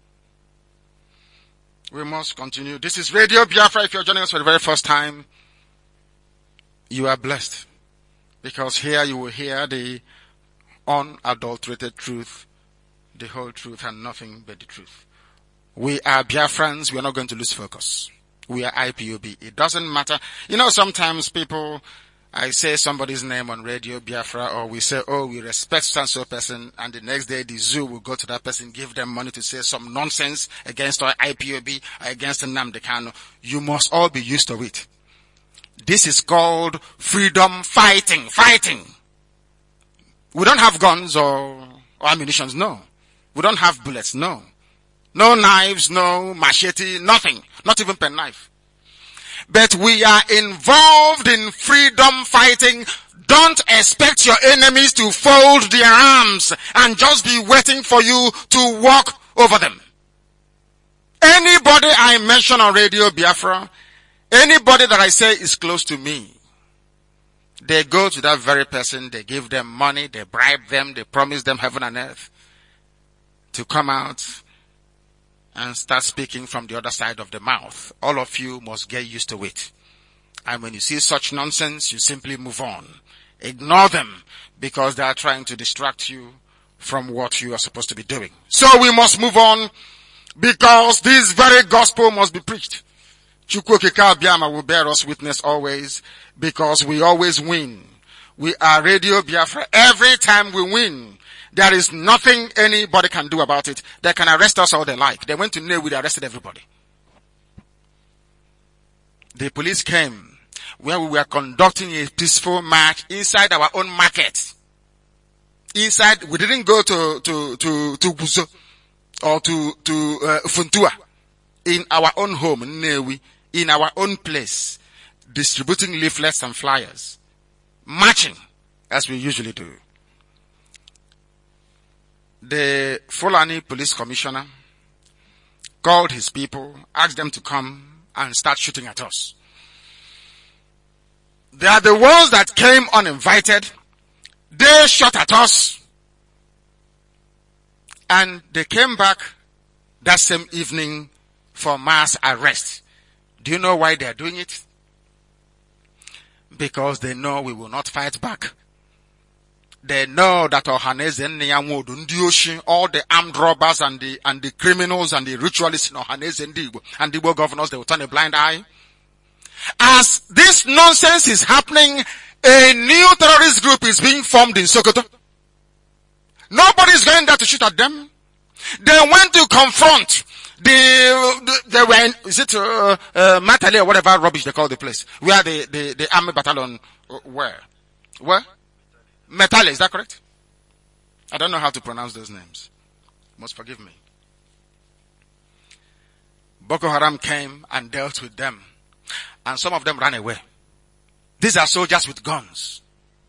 We must continue. This is Radio Biafra. If you're joining us for the very first time, you are blessed. Because here you will hear the unadulterated truth, the whole truth and nothing but the truth. We are Biafrans. We are not going to lose focus. We are IPOB. It doesn't matter. You know, sometimes people, I say somebody's name on radio, Biafra, or we say, oh, we respect so person, and the next day the zoo will go to that person, give them money to say some nonsense against our IPOB, or against Nnamdi Kanu. You must all be used to it. This is called freedom fighting. We don't have guns or ammunition, no. We don't have bullets, no. No knives, no machete, nothing. Not even penknife. But we are involved in freedom fighting. Don't expect your enemies to fold their arms and just be waiting for you to walk over them. Anybody I mention on Radio Biafra, anybody that I say is close to me, they go to that very person, they give them money, they bribe them, they promise them heaven and earth to come out and start speaking from the other side of the mouth. All of you must get used to it. And when you see such nonsense, you simply move on. Ignore them because they are trying to distract you from what you are supposed to be doing. So we must move on because this very gospel must be preached. Chukwu Okike Abiama will bear us witness always because we always win. We are Radio Biafra. Every time we win, there is nothing anybody can do about it. They can arrest us all they like. They went to Nnewi, they arrested everybody. The police came where we were conducting a peaceful march inside our own market. Inside, we didn't go to Buzo or to Funtua. In our own home, Nnewi, in our own place, distributing leaflets and flyers, marching as we usually do. The Fulani police commissioner called his people, asked them to come and start shooting at us. They are the ones that came uninvited. They shot at us. And they came back that same evening for mass arrest. Do you know why they are doing it? Because they know we will not fight back. They know that Ohaneze Nyamudu Ndioshi, all the armed robbers and the criminals and the ritualists in Ohaneze Ndigbo and the Igbo governors, they will turn a blind eye. As this nonsense is happening, a new terrorist group is being formed in Sokoto. Nobody is going there to shoot at them. They went to confront they were in, is it Matale or whatever rubbish they call the place, where the army battalion were. Where? Metale, is that correct? I don't know how to pronounce those names. You must forgive me. Boko Haram came and dealt with them. And some of them ran away. These are soldiers with guns.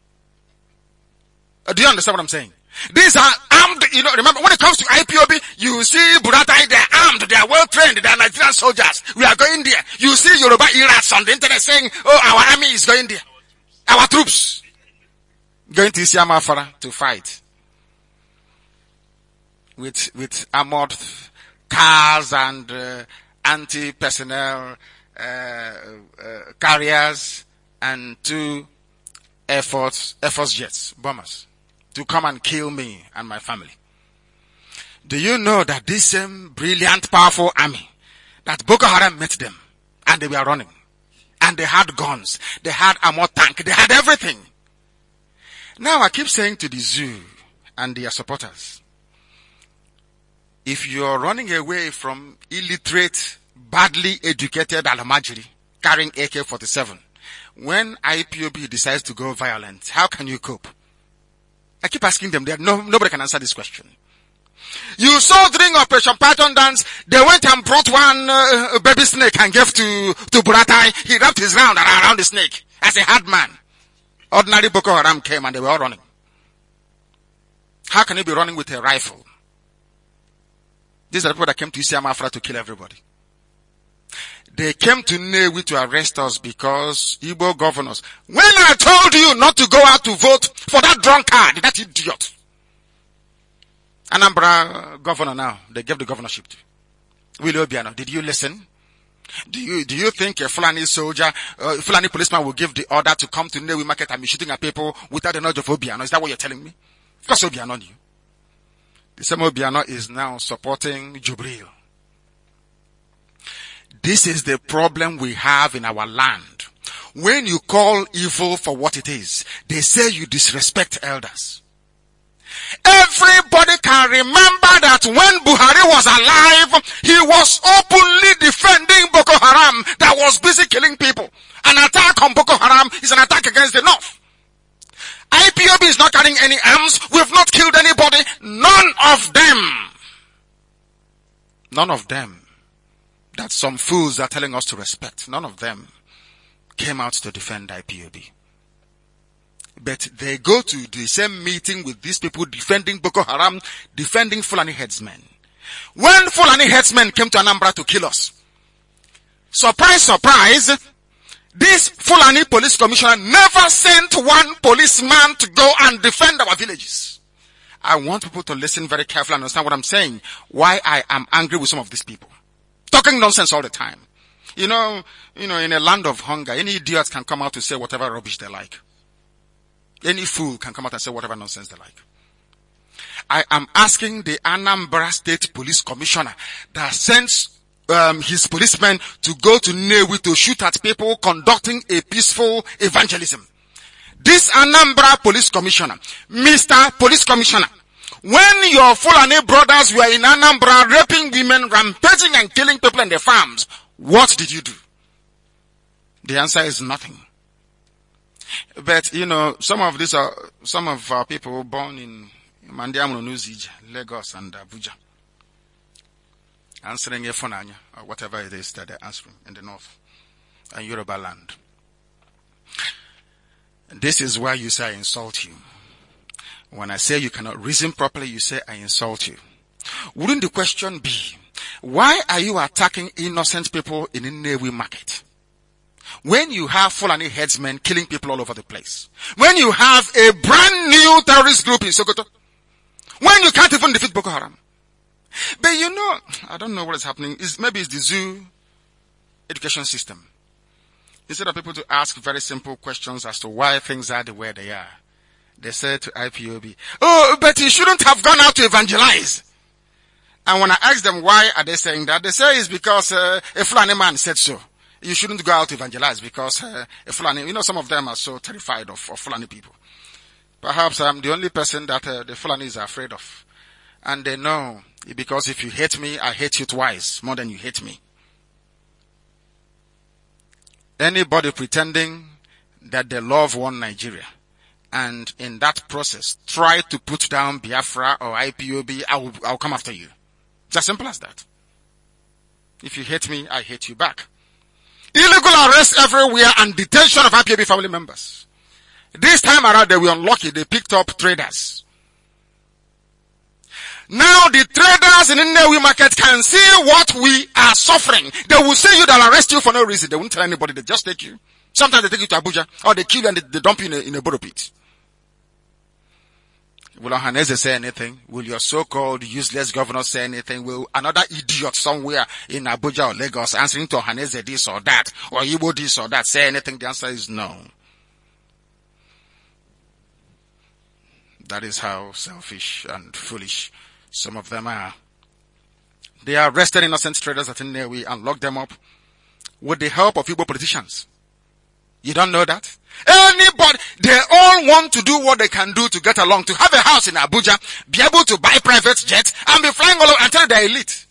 Do you understand what I'm saying? These are armed, remember when it comes to IPOB, you see Buratai, they're armed, they are well trained, they are Nigerian soldiers. We are going there. You see Yoruba Irats on the internet saying, oh, our army is going there. Our troops going to Isiama Afara to fight. With armored cars and anti-personnel carriers and 2 Air Force jets, bombers, to come and kill me and my family. Do you know that this same brilliant, powerful army, that Boko Haram met them, and they were running, and they had guns, they had armored tank, they had everything. Now I keep saying to the zoo and their supporters, if you are running away from illiterate, badly educated Alamajiri carrying AK-47, when IPOB decides to go violent, how can you cope? I keep asking them, nobody can answer this question. You saw during Operation Python Dance, they went and brought one baby snake and gave to Buratai. He wrapped his round around the snake as a hard man. Ordinary Boko Haram came and they were all running. How can you be running with a rifle? These are the people that came to Isiama Afara to kill everybody. They came to Nnewi to arrest us because Igbo governors, when I told you not to go out to vote for that drunkard, that idiot. Anambra governor now, they gave the governorship to Willie Obiano. Did you listen? Do you think a Fulani soldier, Fulani policeman will give the order to come to Nnewi Market and be shooting at people without the knowledge of Obiano? Is that what you're telling me? Of course Obiano knew. The same Obiano is now supporting Jubril. This is the problem we have in our land. When you call evil for what it is, they say you disrespect elders. Everybody can remember that when Buhari was alive, he was openly defending Boko Haram that was busy killing people. An attack on Boko Haram is an attack against the North. IPOB is not carrying any arms. We've not killed anybody. None of them that some fools are telling us to respect, none of them came out to defend IPOB. But they go to the same meeting with these people defending Boko Haram, defending Fulani headsmen. When Fulani headsmen came to Anambra to kill us, surprise, surprise, this Fulani police commissioner never sent one policeman to go and defend our villages. I want people to listen very carefully and understand what I'm saying, why I am angry with some of these people. Talking nonsense all the time. You know, in a land of hunger, any idiot can come out to say whatever rubbish they like. Any fool can come out and say whatever nonsense they like. I am asking the Anambra State Police Commissioner that sends his policemen to go to Nnewi to shoot at people conducting a peaceful evangelism. This Anambra Police Commissioner, Mr. Police Commissioner, when your Fulani brothers were in Anambra raping women, rampaging and killing people in the farms, what did you do? The answer is nothing. But, some of our people born in Mandiamunuzij, Lagos and Abuja, answering Efonanya, or whatever it is that they're answering in the north and Yoruba land. This is why you say I insult you. When I say you cannot reason properly, you say I insult you. Wouldn't the question be, why are you attacking innocent people in Nnewi Market? When you have Fulani headsmen killing people all over the place. When you have a brand new terrorist group in Sokoto. When you can't even defeat Boko Haram. But I don't know what is happening. Maybe it's the zoo education system. Instead of people to ask very simple questions as to why things are the way they are, they say to IPOB, oh, but you shouldn't have gone out to evangelize. And when I ask them why are they saying that, they say it's because a Fulani man said so. You shouldn't go out to evangelize because a Fulani, some of them are so terrified of Fulani people. Perhaps I'm the only person that the Fulanis are afraid of. And they know, because if you hate me, I hate you twice, more than you hate me. Anybody pretending that they love one Nigeria, and in that process, try to put down Biafra or IPOB, I'll come after you. It's as simple as that. If you hate me, I hate you back. Illegal arrests everywhere and detention of IPOB family members. This time around, they were unlucky. They picked up traders. Now the traders in Nnewi Market can see what we are suffering. They will say you, they'll arrest you for no reason. They won't tell anybody. They just take you. Sometimes they take you to Abuja, or they kill you and they dump you in a borrow pit. Will Ohaneze say anything? Will your so-called useless governor say anything? Will another idiot somewhere in Abuja or Lagos answering to Ohaneze this or that, or Igbo this or that, say anything? The answer is no. That is how selfish and foolish some of them are. They arrested innocent traders at Nnewi and locked them up with the help of Igbo politicians. You don't know that? Anybody, they all want to do what they can do to get along, to have a house in Abuja, be able to buy private jets, and be flying all over and tell they're elite.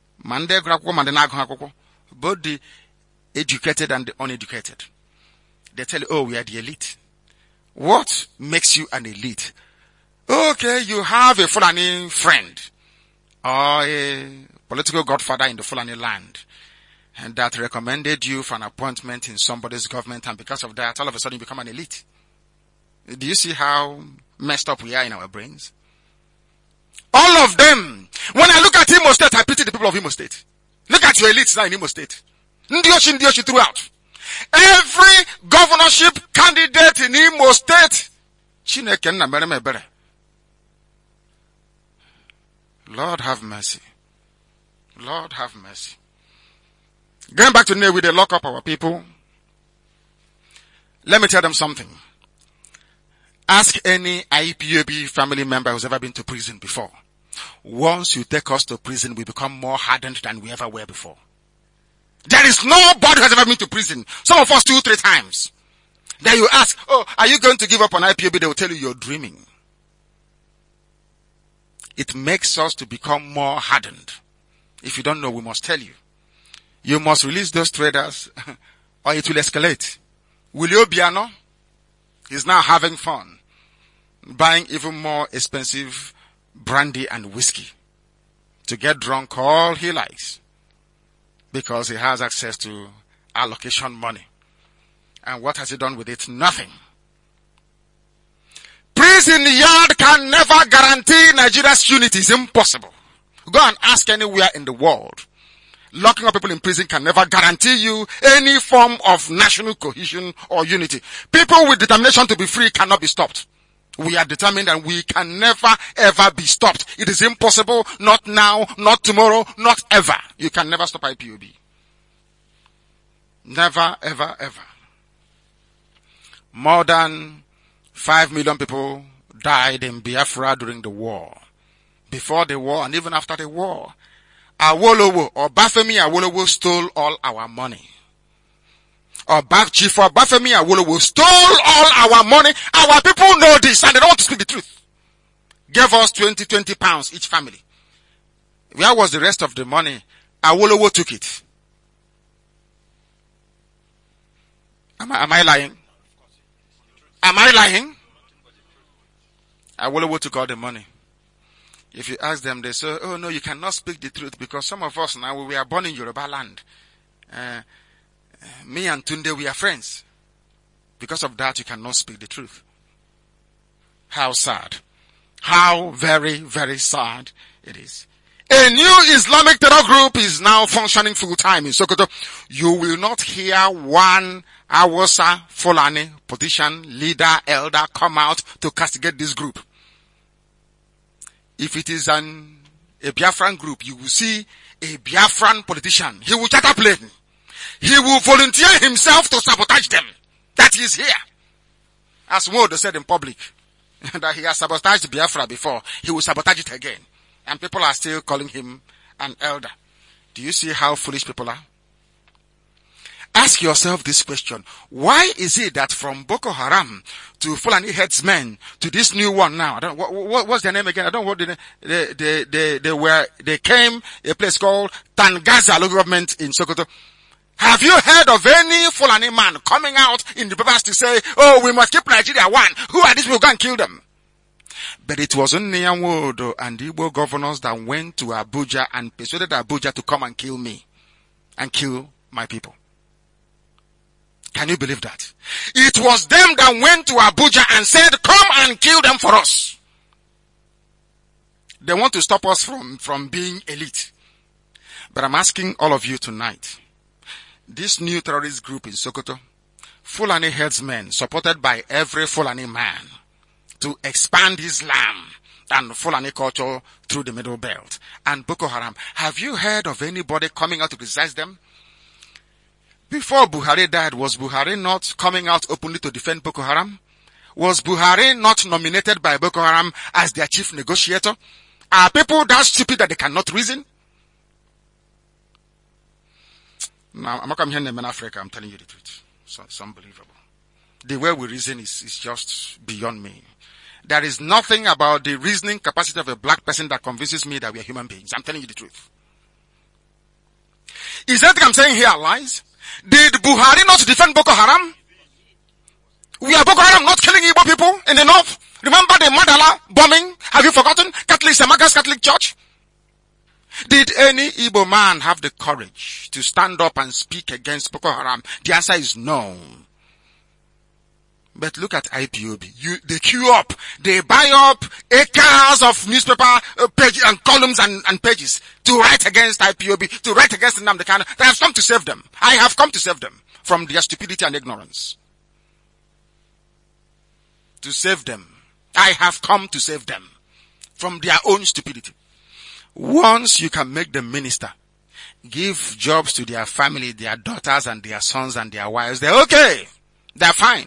Both the educated and the uneducated. They tell you, oh, we are the elite. What makes you an elite? Okay, you have a Fulani friend, or a political godfather in the Fulani land, and that recommended you for an appointment in somebody's government, and because of that, all of a sudden you become an elite. Do you see how messed up we are in our brains? All of them. When I look at Imo State, I pity the people of Imo State. Look at your elites now in Imo State. Ndioshi throughout. Every governorship candidate in Imo State, Chineke nna mere mebere. Lord have mercy. Lord have mercy. Going back to Nnewi, they lock up our people. Let me tell them something. Ask any IPOB family member who's ever been to prison before. Once you take us to prison, we become more hardened than we ever were before. There is nobody who has ever been to prison. Some of us 2-3 times. Then you ask, oh, are you going to give up on IPOB? They will tell you you're dreaming. It makes us to become more hardened. If you don't know, we must tell you. You must release those traders or it will escalate. Willie Obiano is now having fun, buying even more expensive brandy and whiskey to get drunk all he likes because he has access to allocation money. And what has he done with it? Nothing. Prison yard can never guarantee Nigeria's unity. It's impossible. Go and ask anywhere in the world. Locking up people in prison can never guarantee you any form of national cohesion or unity. People with determination to be free cannot be stopped. We are determined and we can never ever be stopped. It is impossible. Not now, not tomorrow, not ever. You can never stop IPOB. Never, ever, ever. More than 5 million people died in Biafra during the war. Before the war and even after the war. Awolowo or Bafemi Awolowo stole all our money. Or Chief Bafemi Awolowo stole all our money. Our people know this and they don't want to speak the truth. Gave us 20 pounds each family. Where was the rest of the money? Awolowo took it. Am I lying? Am I lying? Awolowo took all the money. If you ask them, they say, oh no, you cannot speak the truth because some of us now, we are born in Yoruba land. Me and Tunde, we are friends. Because of that, you cannot speak the truth. How sad. How very, very sad it is. A new Islamic terror group is now functioning full time in Sokoto. You will not hear one Awasa Fulani politician, leader, elder come out to castigate this group. If it is a Biafran group, you will see a Biafran politician. He will charter plane. He will volunteer himself to sabotage them. That is here. As Modo said in public, that he has sabotaged Biafra before. He will sabotage it again. And people are still calling him an elder. Do you see how foolish people are? Ask yourself this question. Why is it that from Boko Haram to Fulani headsmen to this new one now? I don't what's their name again? I don't know what they came a place called Tangaza local government in Sokoto. Have you heard of any Fulani man coming out in the papers to say, oh, we must keep Nigeria one? Who are these people? Go and kill them. But it was only Nwodo and the Igbo governors that went to Abuja and persuaded Abuja to come and kill me and kill my people. Can you believe that? It was them that went to Abuja and said, come and kill them for us. They want to stop us from being elite. But I'm asking all of you tonight, this new terrorist group in Sokoto, Fulani headsmen supported by every Fulani man to expand Islam and Fulani culture through the Middle Belt. And Boko Haram, have you heard of anybody coming out to criticize them? Before Buhari died, was Buhari not coming out openly to defend Boko Haram? Was Buhari not nominated by Boko Haram as their chief negotiator? Are people that stupid that they cannot reason? Now, I'm not coming here in Africa, I'm telling you the truth. So it's unbelievable. The way we reason is just beyond me. There is nothing about the reasoning capacity of a black person that convinces me that we are human beings. I'm telling you the truth. Is anything I'm saying here lies? Did Buhari not defend Boko Haram? We are Boko Haram not killing Igbo people in the north. Remember the Mandala bombing? Have you forgotten? Samaga's Catholic Church? Did any Igbo man have the courage to stand up and speak against Boko Haram? The answer is no. But look at IPOB. They queue up. They buy up acres of newspaper pages and columns and pages to write against IPOB, to write against Nnamdi Kanu. I have come to save them. I have come to save them from their stupidity and ignorance. To save them. I have come to save them from their own stupidity. Once you can make them minister, give jobs to their family, their daughters and their sons and their wives, they're okay. They're fine.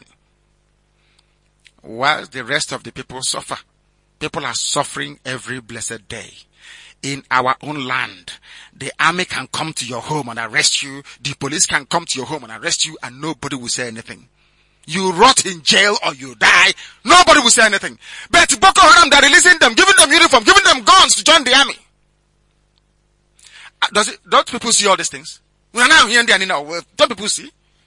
While the rest of the people suffer. People are suffering every blessed day. In our own land, the army can come to your home and arrest you. The police can come to your home and arrest you, and nobody will say anything. You rot in jail or you die, nobody will say anything. But Boko Haram, they're releasing them, giving them uniform, giving them guns to join the army. Don't people see all these things? We are now here and there now. Don't people see?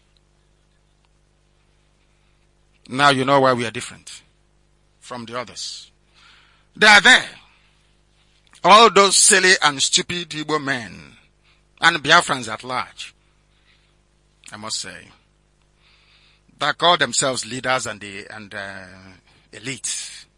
Now you know why we are different from the others. They are there. All those silly and stupid Igbo men and Biafrans at large, I must say, that call themselves leaders and elite.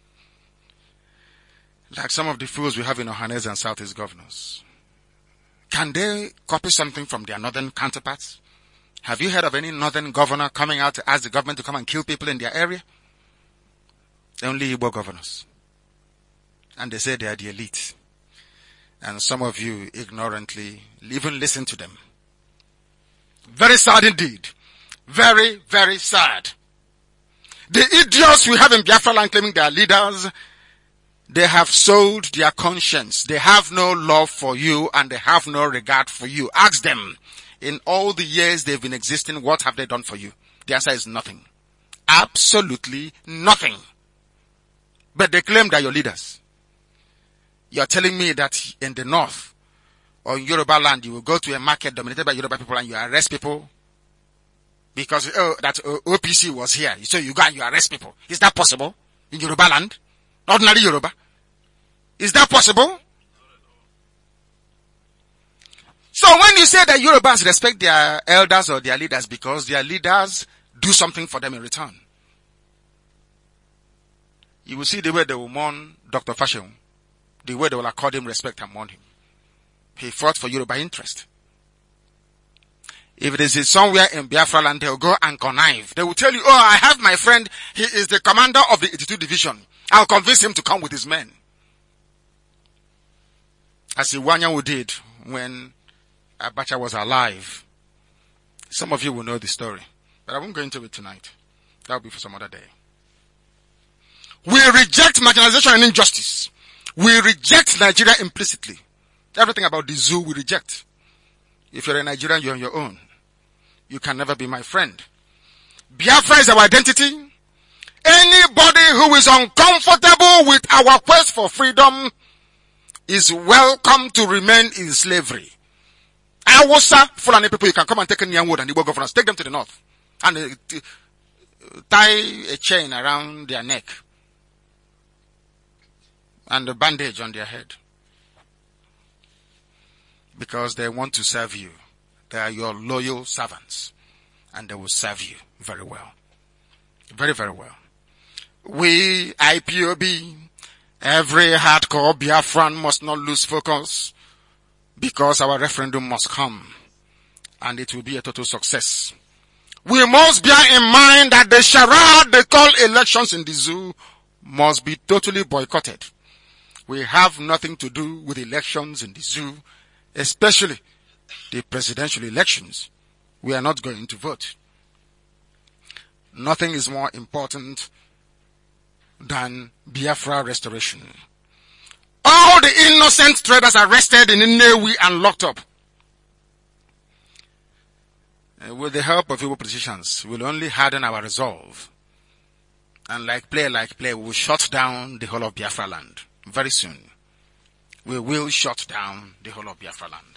Like some of the fools we have in Ohanes and Southeast governors. Can they copy something from their northern counterparts? Have you heard of any northern governor coming out to ask the government to come and kill people in their area? Only Igbo governors. And they say they are the elite. And some of you ignorantly even listen to them. Very sad indeed. Very, very sad. The idiots we have in Biafra land claiming they are leaders, they have sold their conscience. They have no love for you and they have no regard for you. Ask them, in all the years they've been existing, what have they done for you? The answer is nothing. Absolutely nothing. But they claim they're your leaders. You're telling me that in the north or in Yoruba land, you will go to a market dominated by Yoruba people and you arrest people because that OPC was here. So you go and you arrest people. Is that possible in Yoruba land? Ordinary Yoruba. Is that possible? So when you say that Yorubas respect their elders or their leaders because their leaders do something for them in return, you will see the way they will mourn Dr. Fashion, the way they will accord him respect and mourn him. He fought for Yoruba interest. If it is somewhere in Biafra land, they'll go and connive. They will tell you, I have my friend, he is the commander of the 82 division. I'll convince him to come with his men. As Iwanyanwu did when Abacha was alive. Some of you will know the story, but I won't go into it tonight. That will be for some other day. We reject marginalization and injustice. We reject Nigeria implicitly. Everything about the zoo we reject. If you're a Nigerian, you're on your own. You can never be my friend. Biafra is our identity. Anybody who is uncomfortable with our quest for freedom is welcome to remain in slavery. Awusa, Fulani people, you can come and take Nyanwood and Igbo governors. Take them to the north. And tie a chain around their neck. And a bandage on their head. Because they want to serve you. They are your loyal servants. And they will serve you very well. Very, very well. We, IPOB, every hardcore Biafran must not lose focus. Because our referendum must come. And it will be a total success. We must bear in mind that the charade they call elections in the zoo must be totally boycotted. We have nothing to do with elections in the zoo, especially the presidential elections. We are not going to vote. Nothing is more important than Biafra restoration. All the innocent traders arrested in Nnewi and locked up. With the help of Igbo politicians, we'll only harden our resolve. And like play, we will shut down the whole of Biafra land. Very soon. We will shut down the whole of Biafra land.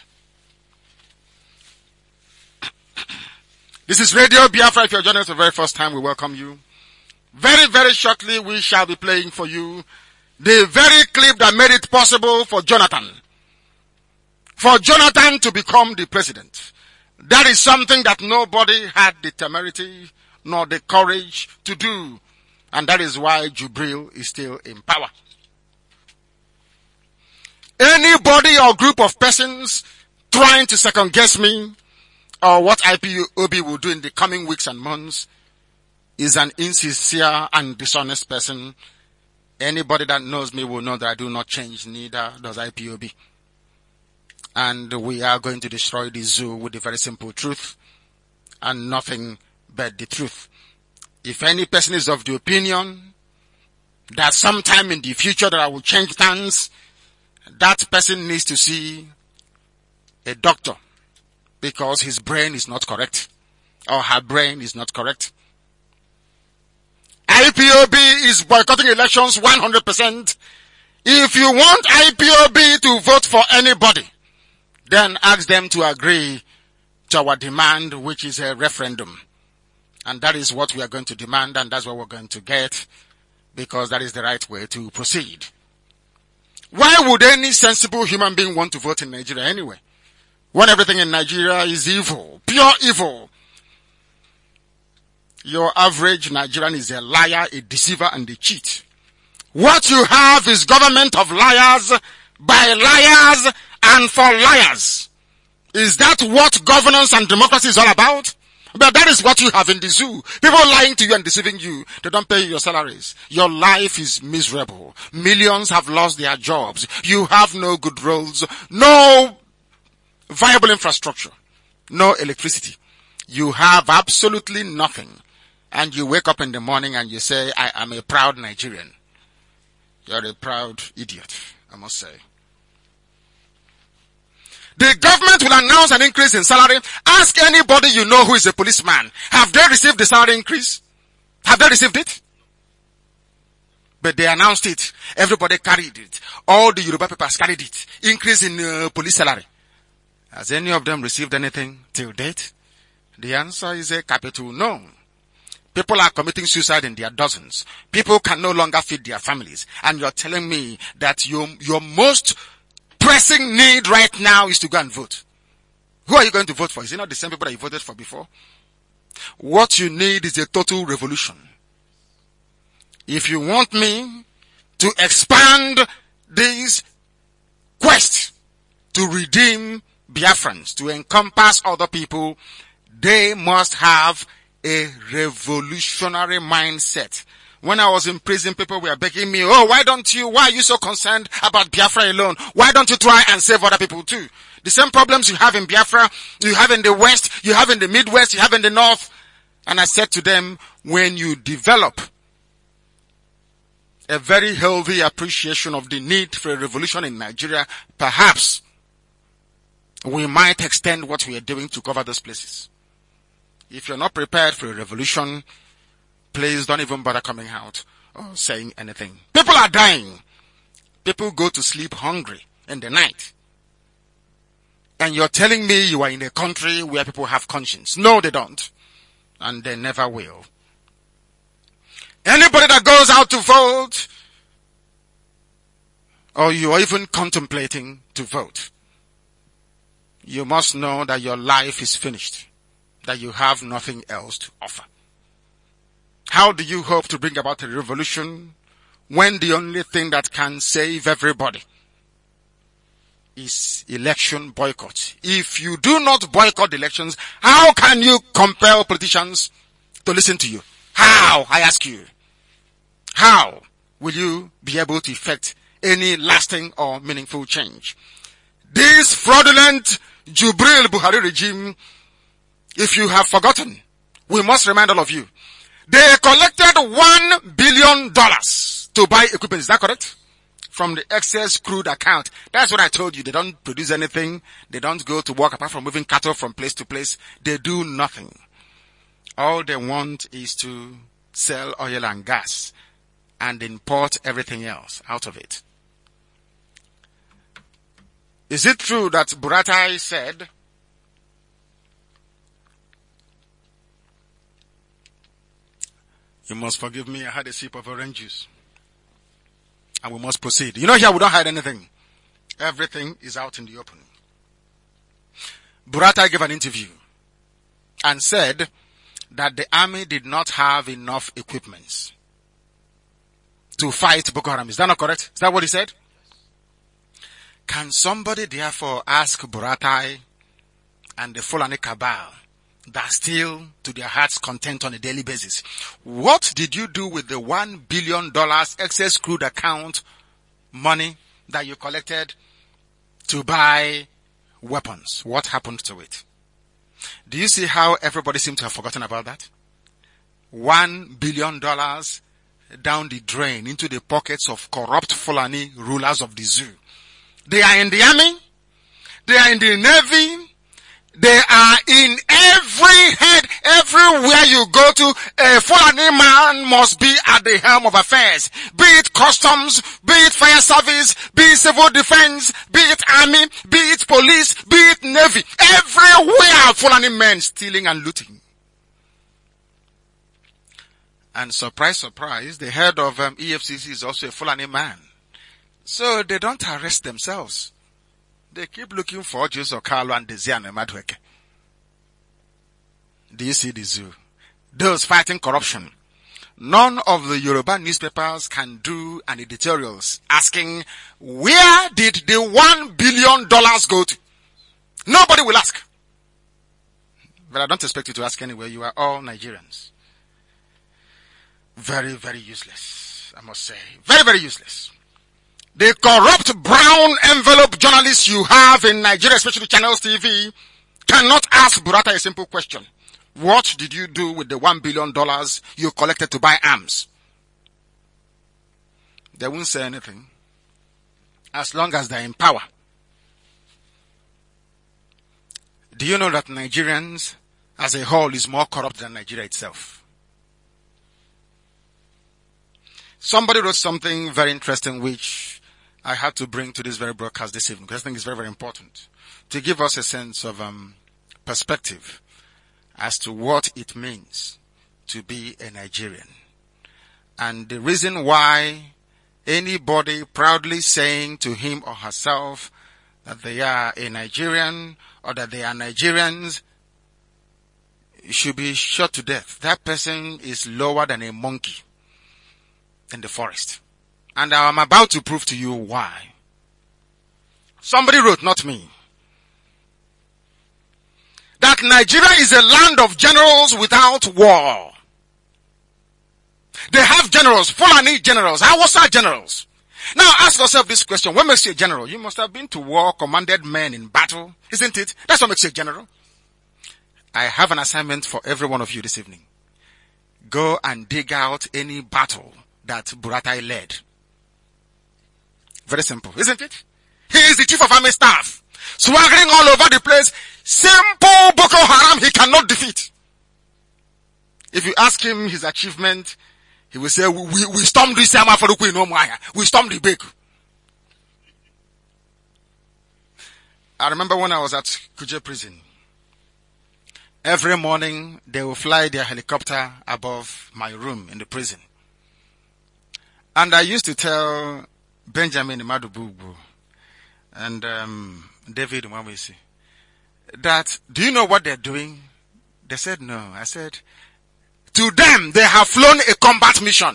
This is Radio Biafra. If you're joining us for the very first time, we welcome you. Very, very shortly, we shall be playing for you the very clip that made it possible for Jonathan to become the president. That is something that nobody had the temerity nor the courage to do. And that is why Jubril is still in power. Anybody or group of persons trying to second guess me or what IPOB will do in the coming weeks and months is an insincere and dishonest person. Anybody that knows me will know that I do not change, neither does IPOB. And we are going to destroy the zoo with the very simple truth and nothing but the truth. If any person is of the opinion that sometime in the future that I will change stance, that person needs to see a doctor because his brain is not correct or her brain is not correct. IPOB is boycotting elections 100%. If you want IPOB to vote for anybody, then ask them to agree to our demand, which is a referendum. And that is what we are going to demand, and that's what we're going to get, because that is the right way to proceed. Why would any sensible human being want to vote in Nigeria anyway? When everything in Nigeria is evil, pure evil. Your average Nigerian is a liar, a deceiver, and a cheat. What you have is government of liars, by liars, and for liars. Is that what governance and democracy is all about? But that is what you have in the zoo. People lying to you and deceiving you. They don't pay you your salaries. Your life is miserable. Millions have lost their jobs. You have no good roads, no viable infrastructure, no electricity. You have absolutely nothing. And you wake up in the morning and you say, I am a proud Nigerian. You're a proud idiot, I must say. The government will announce an increase in salary. Ask anybody you know who is a policeman. Have they received the salary increase? Have they received it? But they announced it. Everybody carried it. All the Yoruba papers carried it. Increase in police salary. Has any of them received anything till date? The answer is a capital no. People are committing suicide in their dozens. People can no longer feed their families. And you're telling me that your most pressing need right now is to go and vote. Who are you going to vote for? Is it not the same people that you voted for before? What you need is a total revolution. If you want me to expand this quest to redeem Biafrans, to encompass other people, they must have a revolutionary mindset. When I was in prison, people were begging me, why are you so concerned about Biafra alone? Why don't you try and save other people too? The same problems you have in Biafra, you have in the West, you have in the Midwest, you have in the North. And I said to them, when you develop a very healthy appreciation of the need for a revolution in Nigeria, perhaps we might extend what we are doing to cover those places. If you're not prepared for a revolution, please don't even bother coming out or saying anything. People are dying. People go to sleep hungry in the night. And you're telling me you are in a country where people have conscience. No, they don't. And they never will. Anybody that goes out to vote, or you are even contemplating to vote, you must know that your life is finished. That you have nothing else to offer. How do you hope to bring about a revolution when the only thing that can save everybody is election boycott? If you do not boycott elections, how can you compel politicians to listen to you? How, I ask you? How will you be able to effect any lasting or meaningful change? This fraudulent Jubril Buhari regime, if you have forgotten, we must remind all of you. They collected $1 billion to buy equipment. Is that correct? From the excess crude account. That's what I told you. They don't produce anything. They don't go to work apart from moving cattle from place to place. They do nothing. All they want is to sell oil and gas and import everything else out of it. Is it true that Buratai said, you must forgive me, I had a sip of orange juice. And we must proceed. You know, here we don't hide anything. Everything is out in the open. Buratai gave an interview and said that the army did not have enough equipment to fight Boko Haram. Is that not correct? Is that what he said? Can somebody therefore ask Buratai and the Fulani cabal that steal to their heart's content on a daily basis, what did you do with the $1 billion excess crude account money that you collected to buy weapons. What happened to it? Do you see how everybody seems to have forgotten about that? $1 billion down the drain into the pockets of corrupt Fulani rulers of the zoo. They are in the army. They are in the navy. They are in every head, everywhere you go to, a Fulani man must be at the helm of affairs. Be it customs, be it fire service, be it civil defense, be it army, be it police, be it navy. Everywhere Fulani men stealing and looting. And surprise, surprise, the head of EFCC is also a Fulani man. So they don't arrest themselves. They keep looking for Joseph Carlo and Desian and Madweke. Do you see the zoo? Those fighting corruption. None of the Yoruba newspapers can do an editorials asking, where did the $1 billion go to? Nobody will ask. But I don't expect you to ask anyway. You are all Nigerians. Very, very useless, I must say. Very, very useless. The corrupt brown envelope journalists you have in Nigeria, especially Channels TV, cannot ask Buratai a simple question. What did you do with the $1 billion you collected to buy arms? They won't say anything. As long as they're in power. Do you know that Nigerians as a whole is more corrupt than Nigeria itself? Somebody wrote something very interesting which I had to bring to this very broadcast this evening because I think it's very, very important to give us a sense of perspective as to what it means to be a Nigerian. And the reason why anybody proudly saying to him or herself that they are a Nigerian or that they are Nigerians should be shot to death. That person is lower than a monkey in the forest. And I'm about to prove to you why. Somebody wrote, not me, that Nigeria is a land of generals without war. They have generals, Fulani generals, Hausa generals. Now ask yourself this question. What makes you a general? You must have been to war, commanded men in battle, isn't it? That's what makes you a general. I have an assignment for every one of you this evening. Go and dig out any battle that Buratai led. Very simple, isn't it? He is the chief of army staff, swaggering all over the place. Simple Boko Haram he cannot defeat. If you ask him his achievement, he will say, we stormed the Sama Faruku in Omaya. We stormed the Beku. I remember when I was at Kuje prison. Every morning, they will fly their helicopter above my room in the prison. And I used to tell Benjamin Madububu and David Mwamwisi that, do you know what they're doing? They said no. I said, to them, they have flown a combat mission.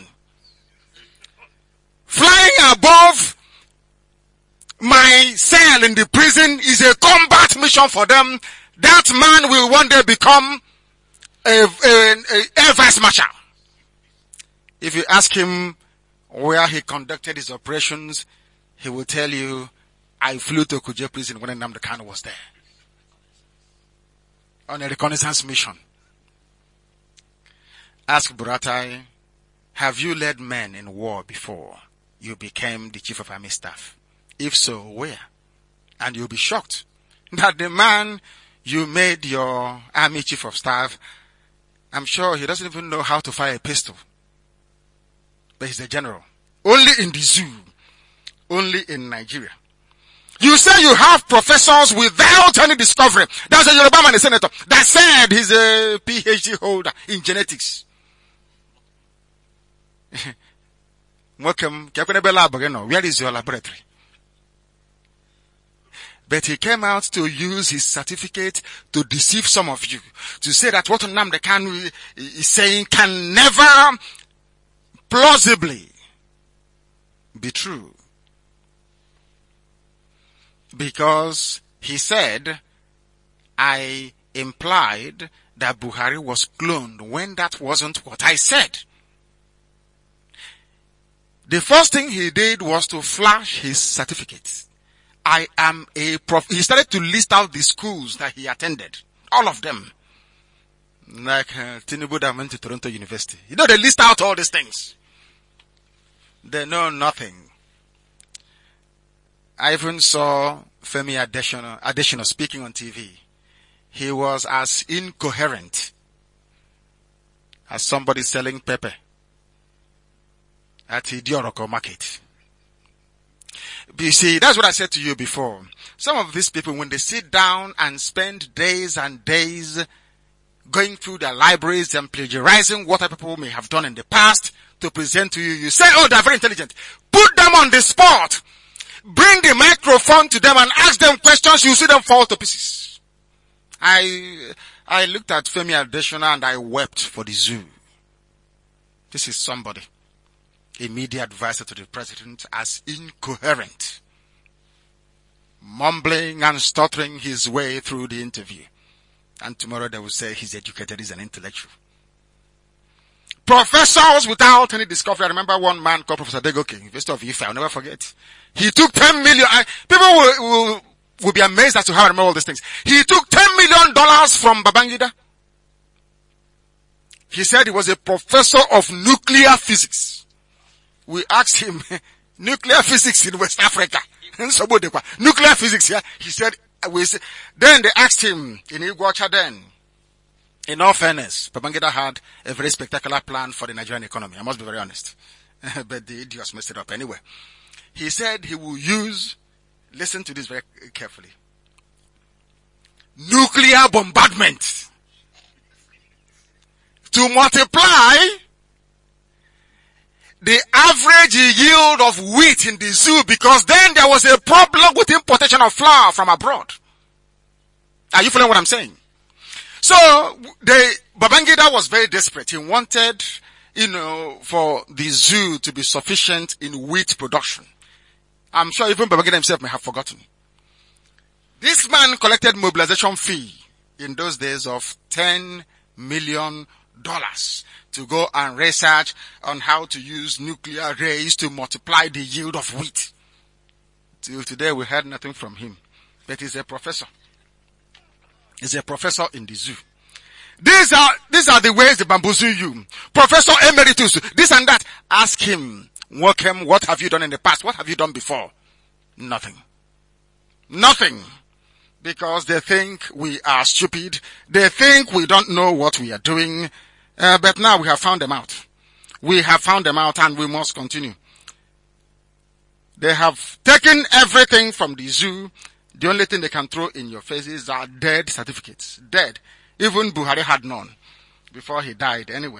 Flying above my cell in the prison is a combat mission for them. That man will one day become a air vice marshal. If you ask him where he conducted his operations, he will tell you, I flew to Kuje prison when Nnamdi Kanu was there. On a reconnaissance mission. Ask Buratai, have you led men in war before you became the chief of army staff? If so, where? And you'll be shocked that the man you made your army chief of staff, I'm sure he doesn't even know how to fire a pistol. But he's a general. Only in the zoo. Only in Nigeria. You say you have professors without any discovery. There's a Yoruba man, a senator, that said he's a PhD holder in genetics. Where is your laboratory? But he came out to use his certificate to deceive some of you. To say that what Nnamdi Kanu is saying can never plausibly be true. Because he said, I implied that Buhari was cloned when that wasn't what I said. The first thing he did was to flash his certificates I am a prof. He started to list out the schools that he attended. All of them. Like Tinubu that went to Toronto University. You know, they list out all these things. They know nothing. I even saw Femi Adesina speaking on TV. He was as incoherent as somebody selling pepper at Idioroko market. You see, that's what I said to you before. Some of these people, when they sit down and spend days and days going through their libraries and plagiarizing what other people may have done in the past to present to you, you say, oh, they're very intelligent. Put them on the spot. Bring the microphone to them and ask them questions, you see them fall to pieces. I looked at Femi Adesina and I wept for the zoo. This is somebody, a media advisor to the president, as incoherent, mumbling and stuttering his way through the interview. And tomorrow they will say he's educated, he's an intellectual. Professors without any discovery. I remember one man called Professor Degoke, University of Ife, I'll never forget. He took 10 million. People will be amazed as to how I remember all these things. He took $10 million from Babangida. He said he was a professor of nuclear physics. We asked him, nuclear physics in West Africa. Nuclear physics, yeah. He said, then they asked him in Iguacha then, in all fairness, Babangida had a very spectacular plan for the Nigerian economy. I must be very honest. But the idiots messed it up anyway. He said he will use, listen to this very carefully, nuclear bombardment to multiply the average yield of wheat in the zoo, because then there was a problem with importation of flour from abroad. Are you following what I'm saying? So, Babangida was very desperate. He wanted, for the zoo to be sufficient in wheat production. I'm sure even Babangida himself may have forgotten. This man collected mobilization fee in those days of $10 million to go and research on how to use nuclear rays to multiply the yield of wheat. Till today we heard nothing from him. But he's a professor. He's a professor in the zoo. These are the ways they bamboozle you. Professor Emeritus, this and that. Ask him, Wokem, what have you done in the past? What have you done before? Nothing. Nothing. Because they think we are stupid. They think we don't know what we are doing. But now we have found them out. We have found them out and we must continue. They have taken everything from the zoo. The only thing they can throw in your faces are dead certificates. Dead. Even Buhari had none before he died anyway.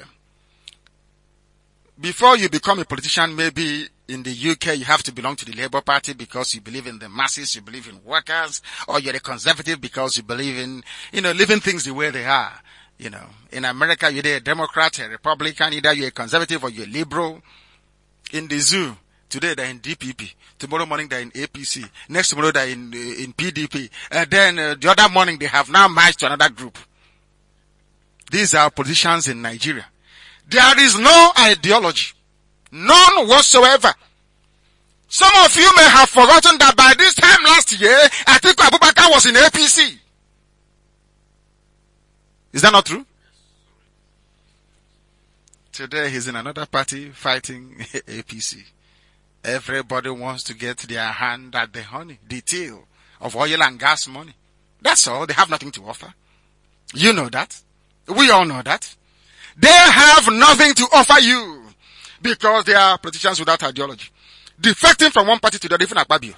Before you become a politician, maybe in the UK you have to belong to the Labour Party because you believe in the masses, you believe in workers, or you're a conservative because you believe in, leaving things the way they are. In America you're a Democrat, a Republican, either you're a conservative or you're a liberal. In the zoo, today they're in DPP. Tomorrow morning they're in APC. Next tomorrow they're in PDP. And then the other morning they have now merged to another group. These are politicians in Nigeria. There is no ideology. None whatsoever. Some of you may have forgotten that by this time last year, Atiku Abubakar was in APC. Is that not true? Today he's in another party fighting APC. Everybody wants to get their hand at the honey, the tail of oil and gas money. That's all. They have nothing to offer. You know that. We all know that. They have nothing to offer you because they are politicians without ideology. Defecting from one party to the other, even Akpabio.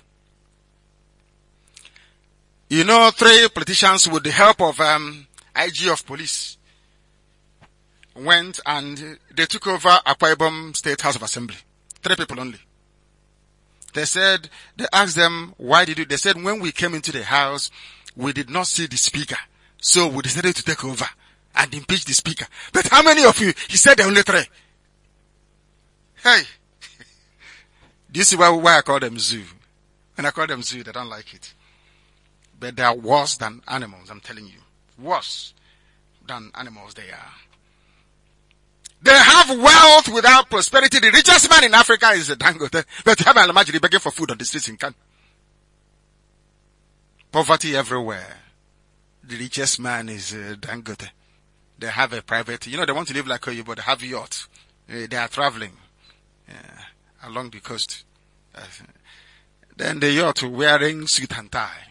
3 politicians with the help of IG of police went and they took over Akwa Ibom State House of Assembly. 3 people only. They asked them, why did you? They said, when we came into the house, we did not see the speaker. So we decided to take over and impeach the speaker. But how many of you? He said there are only 3. Hey. Do you see why I call them zoo? When I call them zoo, they don't like it. But they are worse than animals, I'm telling you. Worse than animals they are. They have wealth without prosperity. The richest man in Africa is a Dangote. But you have an Almajiri begging for food on the streets in Kano. Poverty everywhere. The richest man is Dangote. They have a private, they want to live like you, but they have a yacht. They are traveling along the coast. Then the yacht wearing suit and tie.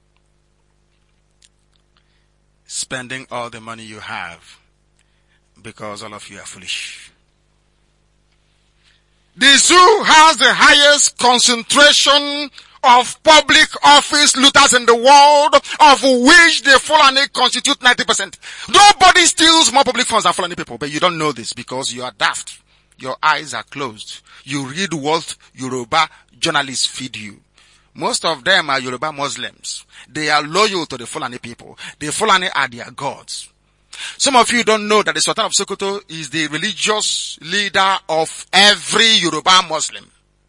Spending all the money you have because all of you are foolish. The zoo has the highest concentration of public office looters in the world, of which the Fulani constitute 90%. Nobody steals more public funds than Fulani people, but you don't know this because you are daft. Your eyes are closed. You read what Yoruba journalists feed you. Most of them are Yoruba Muslims. They are loyal to the Fulani people. The Fulani are their gods. Some of you don't know that the Sultan of Sokoto is the religious leader of every Yoruba Muslim.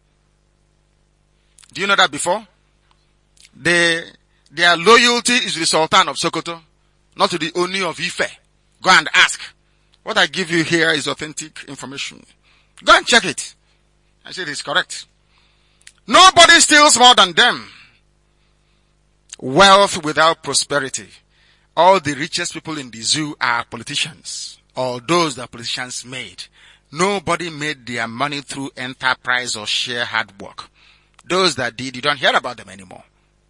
Do you know that before? Their loyalty is to the Sultan of Sokoto, not to the Oni of Ife. Go and ask. What I give you here is authentic information. Go and check it. I said it's correct. Nobody steals more than them. Wealth without prosperity. All the richest people in the zoo are politicians, or those that politicians made. Nobody made their money through enterprise or sheer hard work. Those that did, you don't hear about them anymore.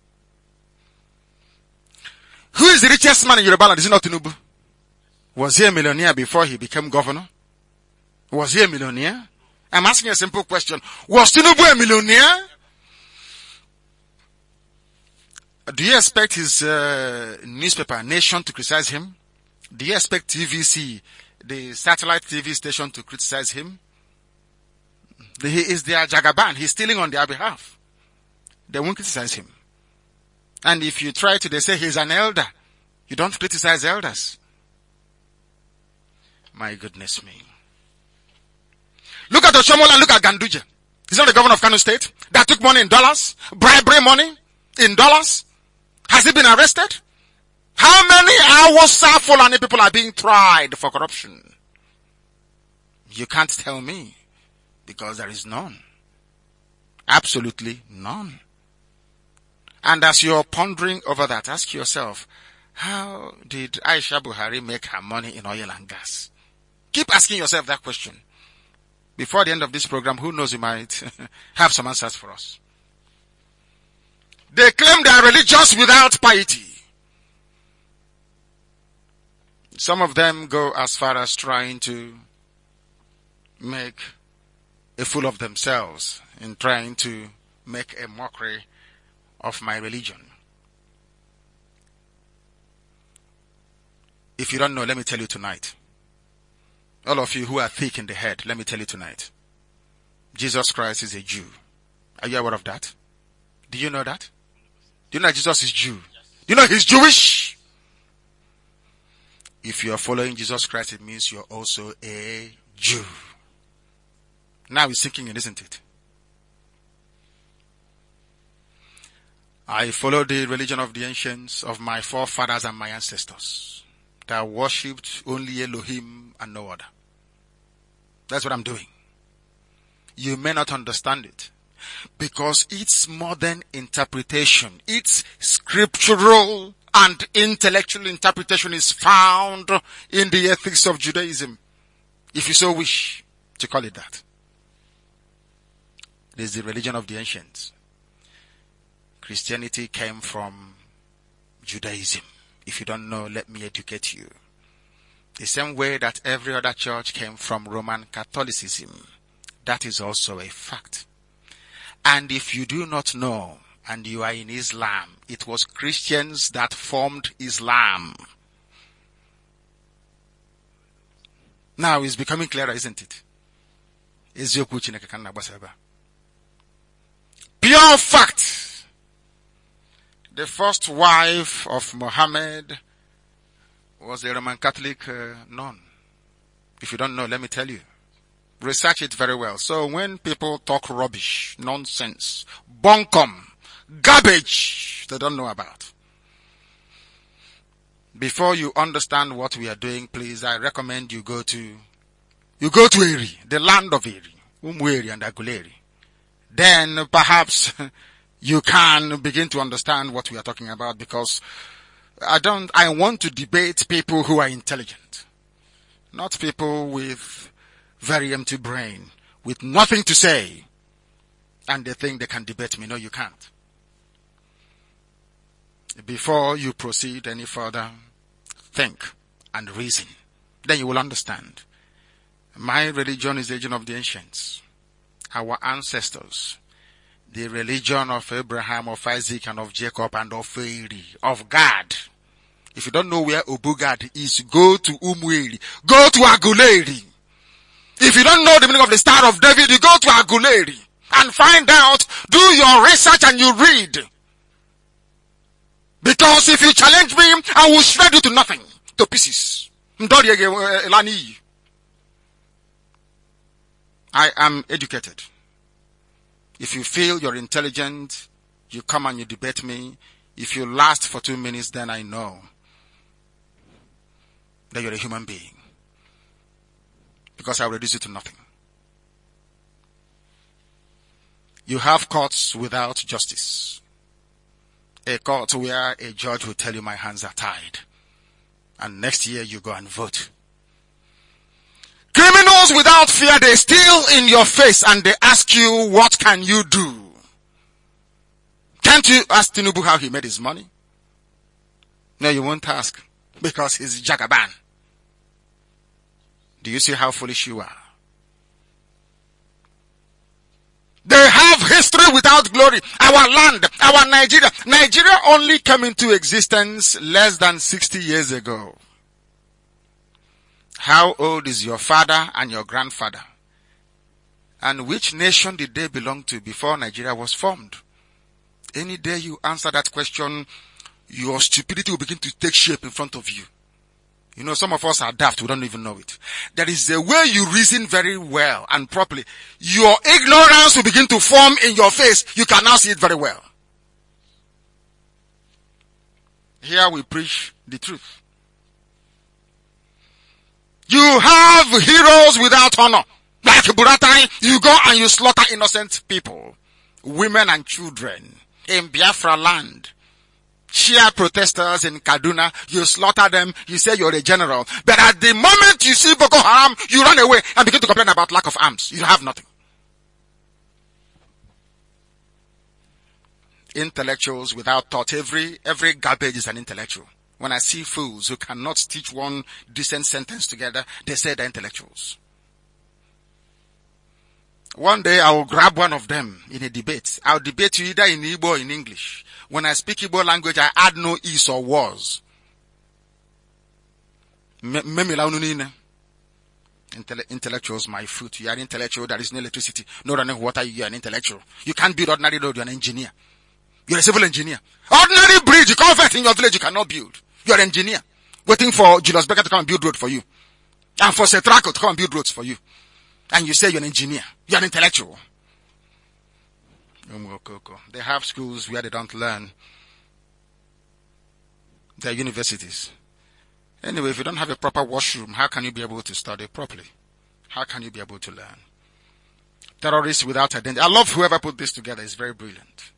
Who is the richest man in Yoruba land? Is it not Tinubu? Was he a millionaire before he became governor? Was he a millionaire? I'm asking a simple question. Was Tinubu a millionaire? Do you expect his newspaper, Nation, to criticize him? Do you expect TVC, the satellite TV station, to criticize him? He is their Jagaban. He's stealing on their behalf. They won't criticize him. And if you try to, they say he's an elder. You don't criticize elders. My goodness me. Look at Oshomola, look at Ganduje. He's not the governor of Kano State that took money in dollars, bribery money in dollars. Has he been arrested? How many Hausa Fulani people are being tried for corruption? You can't tell me, because there is none. Absolutely none. And as you're pondering over that, ask yourself, how did Aisha Buhari make her money in oil and gas? Keep asking yourself that question. Before the end of this program, who knows, you might have some answers for us. They claim they are religious without piety. Some of them go as far as trying to make a fool of themselves in trying to make a mockery of my religion. If you don't know, let me tell you tonight. All of you who are thick in the head, let me tell you tonight. Jesus Christ is a Jew. Are you aware of that? Do you know that? Do you know that Jesus is Jew? Do you know he's Jewish? If you are following Jesus Christ, it means you're also a Jew. Now it's sinking in, isn't it? I follow the religion of the ancients, of my forefathers and my ancestors, that worshipped only Elohim and no other. That's what I'm doing. You may not understand it, because its modern interpretation, its scriptural and intellectual interpretation is found in the ethics of Judaism, if you so wish to call it that. It is the religion of the ancients. Christianity came from Judaism. If you don't know, let me educate you. The same way that every other church came from Roman Catholicism. That is also a fact. And if you do not know, and you are in Islam, it was Christians that formed Islam. Now it's becoming clearer, isn't it? Pure fact. The first wife of Muhammad was a Roman Catholic nun. If you don't know, let me tell you. Research it very well. So when people talk rubbish, nonsense, bunkum, garbage they don't know about, before you understand what we are doing, please, I recommend you go to Eri, the land of Eri, Umweri and Aguleri. Then perhaps you can begin to understand what we are talking about, because I want to debate people who are intelligent, not people with very empty brain, with nothing to say, and they think they can debate me. No, you can't. Before you proceed any further, think and reason. Then you will understand. My religion is the religion of the ancients, our ancestors. The religion of Abraham, of Isaac, and of Jacob, and of Eri, of God. If you don't know where Obugad is, go to Umueri. Go to Aguleri. If you don't know the meaning of the Star of David, you go to Aguleri and find out, do your research and you read. Because if you challenge me, I will shred you to nothing, to pieces. I am educated. If you feel you're intelligent, you come and you debate me. If you last for 2 minutes, then I know that you're a human being. Because I'll reduce you to nothing. You have courts without justice. A court where a judge will tell you my hands are tied. And next year you go and vote. Criminals without fear, they steal in your face and they ask you, what can you do? Can't you ask Tinubu how he made his money? No, you won't ask, because he's Jagaban. Do you see how foolish you are? They have history without glory. Our land, our Nigeria. Nigeria only came into existence less than 60 years ago. How old is your father and your grandfather? And which nation did they belong to before Nigeria was formed? Any day you answer that question, your stupidity will begin to take shape in front of you. You know, some of us are daft, we don't even know it. There is a way you reason very well and properly. Your ignorance will begin to form in your face. You can now see it very well. Here we preach the truth. You have heroes without honor. Like Buratai, you go and you slaughter innocent people, women and children in Biafra land. Shia protesters in Kaduna, you slaughter them, you say you're a general. But at the moment you see Boko Haram, you run away and begin to complain about lack of arms. You have nothing. Intellectuals without thought, every garbage is an intellectual. When I see fools who cannot stitch one decent sentence together, they say they're intellectuals. One day I will grab one of them in a debate. I'll debate you either in Igbo or in English. When I speak Igbo language, I add no is or was. Intellectuals, my fruit. You are an intellectual, there is no electricity, no running water, you are an intellectual. You can't build ordinary road, you're an engineer. You're a civil engineer. Ordinary bridge, you convert in your village, you cannot build. You're an engineer. Waiting for Julius Becker to come and build road for you. And for Setraco to come and build roads for you. And you say you're an engineer. You're an intellectual. They have schools where they don't learn. They're universities. Anyway, if you don't have a proper washroom, how can you be able to study properly? How can you be able to learn? Terrorists without identity. I love whoever put this together. It's very brilliant.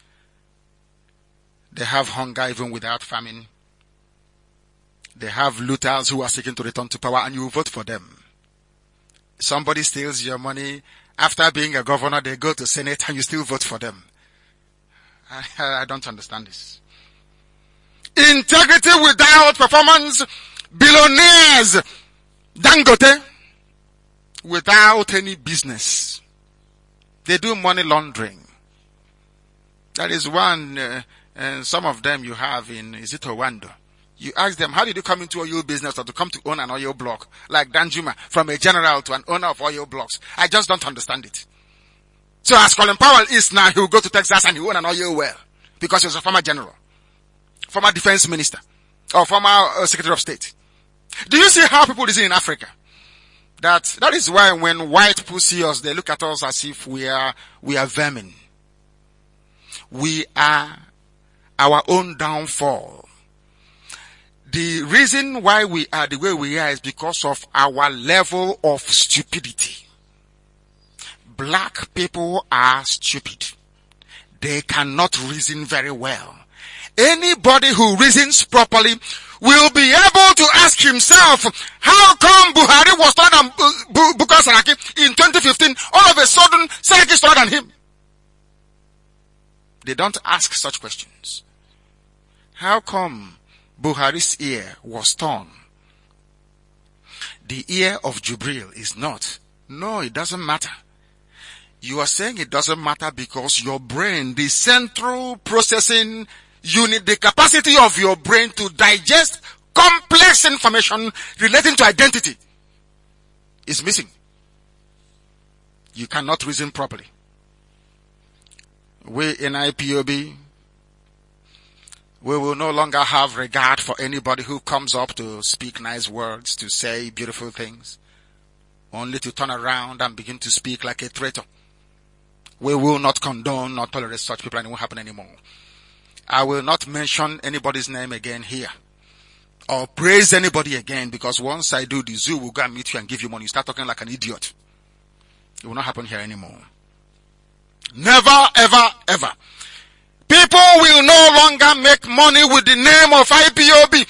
They have hunger even without famine. They have looters who are seeking to return to power, and you vote for them. Somebody steals your money. After being a governor, they go to Senate and you still vote for them. I don't understand this. Integrity without performance. Billionaires. Dangote. Without any business. They do money laundering. That is one, and some of them you have in, is it Rwanda? You ask them, how did you come into oil business or to come to own an oil block? Like Danjuma, from a general to an owner of oil blocks. I just don't understand it. So as Colin Powell is now, he will go to Texas and he will own an oil well. Because he was a former general, former defense minister, or former secretary of state. Do you see how people reason in Africa? That is why when white people see us, they look at us as if we are vermin. We are our own downfall. The reason why we are the way we are is because of our level of stupidity. Black people are stupid. they cannot reason very well. Anybody who reasons properly will be able to ask himself, how come Buhari was taller than Bukola Saraki in 2015? All of a sudden, Saraki is taller than him. They don't ask such questions. How come Buhari's ear was torn? The ear of Jubril is not. No, it doesn't matter. You are saying it doesn't matter because your brain, the central processing unit, the capacity of your brain to digest complex information relating to identity is missing. You cannot reason properly. We in IPOB, we will no longer have regard for anybody who comes up to speak nice words, to say beautiful things, only to turn around and begin to speak like a traitor. We will not condone nor tolerate such people, and it won't happen anymore. I will not mention anybody's name again here, or praise anybody again, because once I do, the zoo will go and meet you and give you money. You start talking like an idiot. It will not happen here anymore. Never, ever, ever. People will no longer make money with the name of IPOB.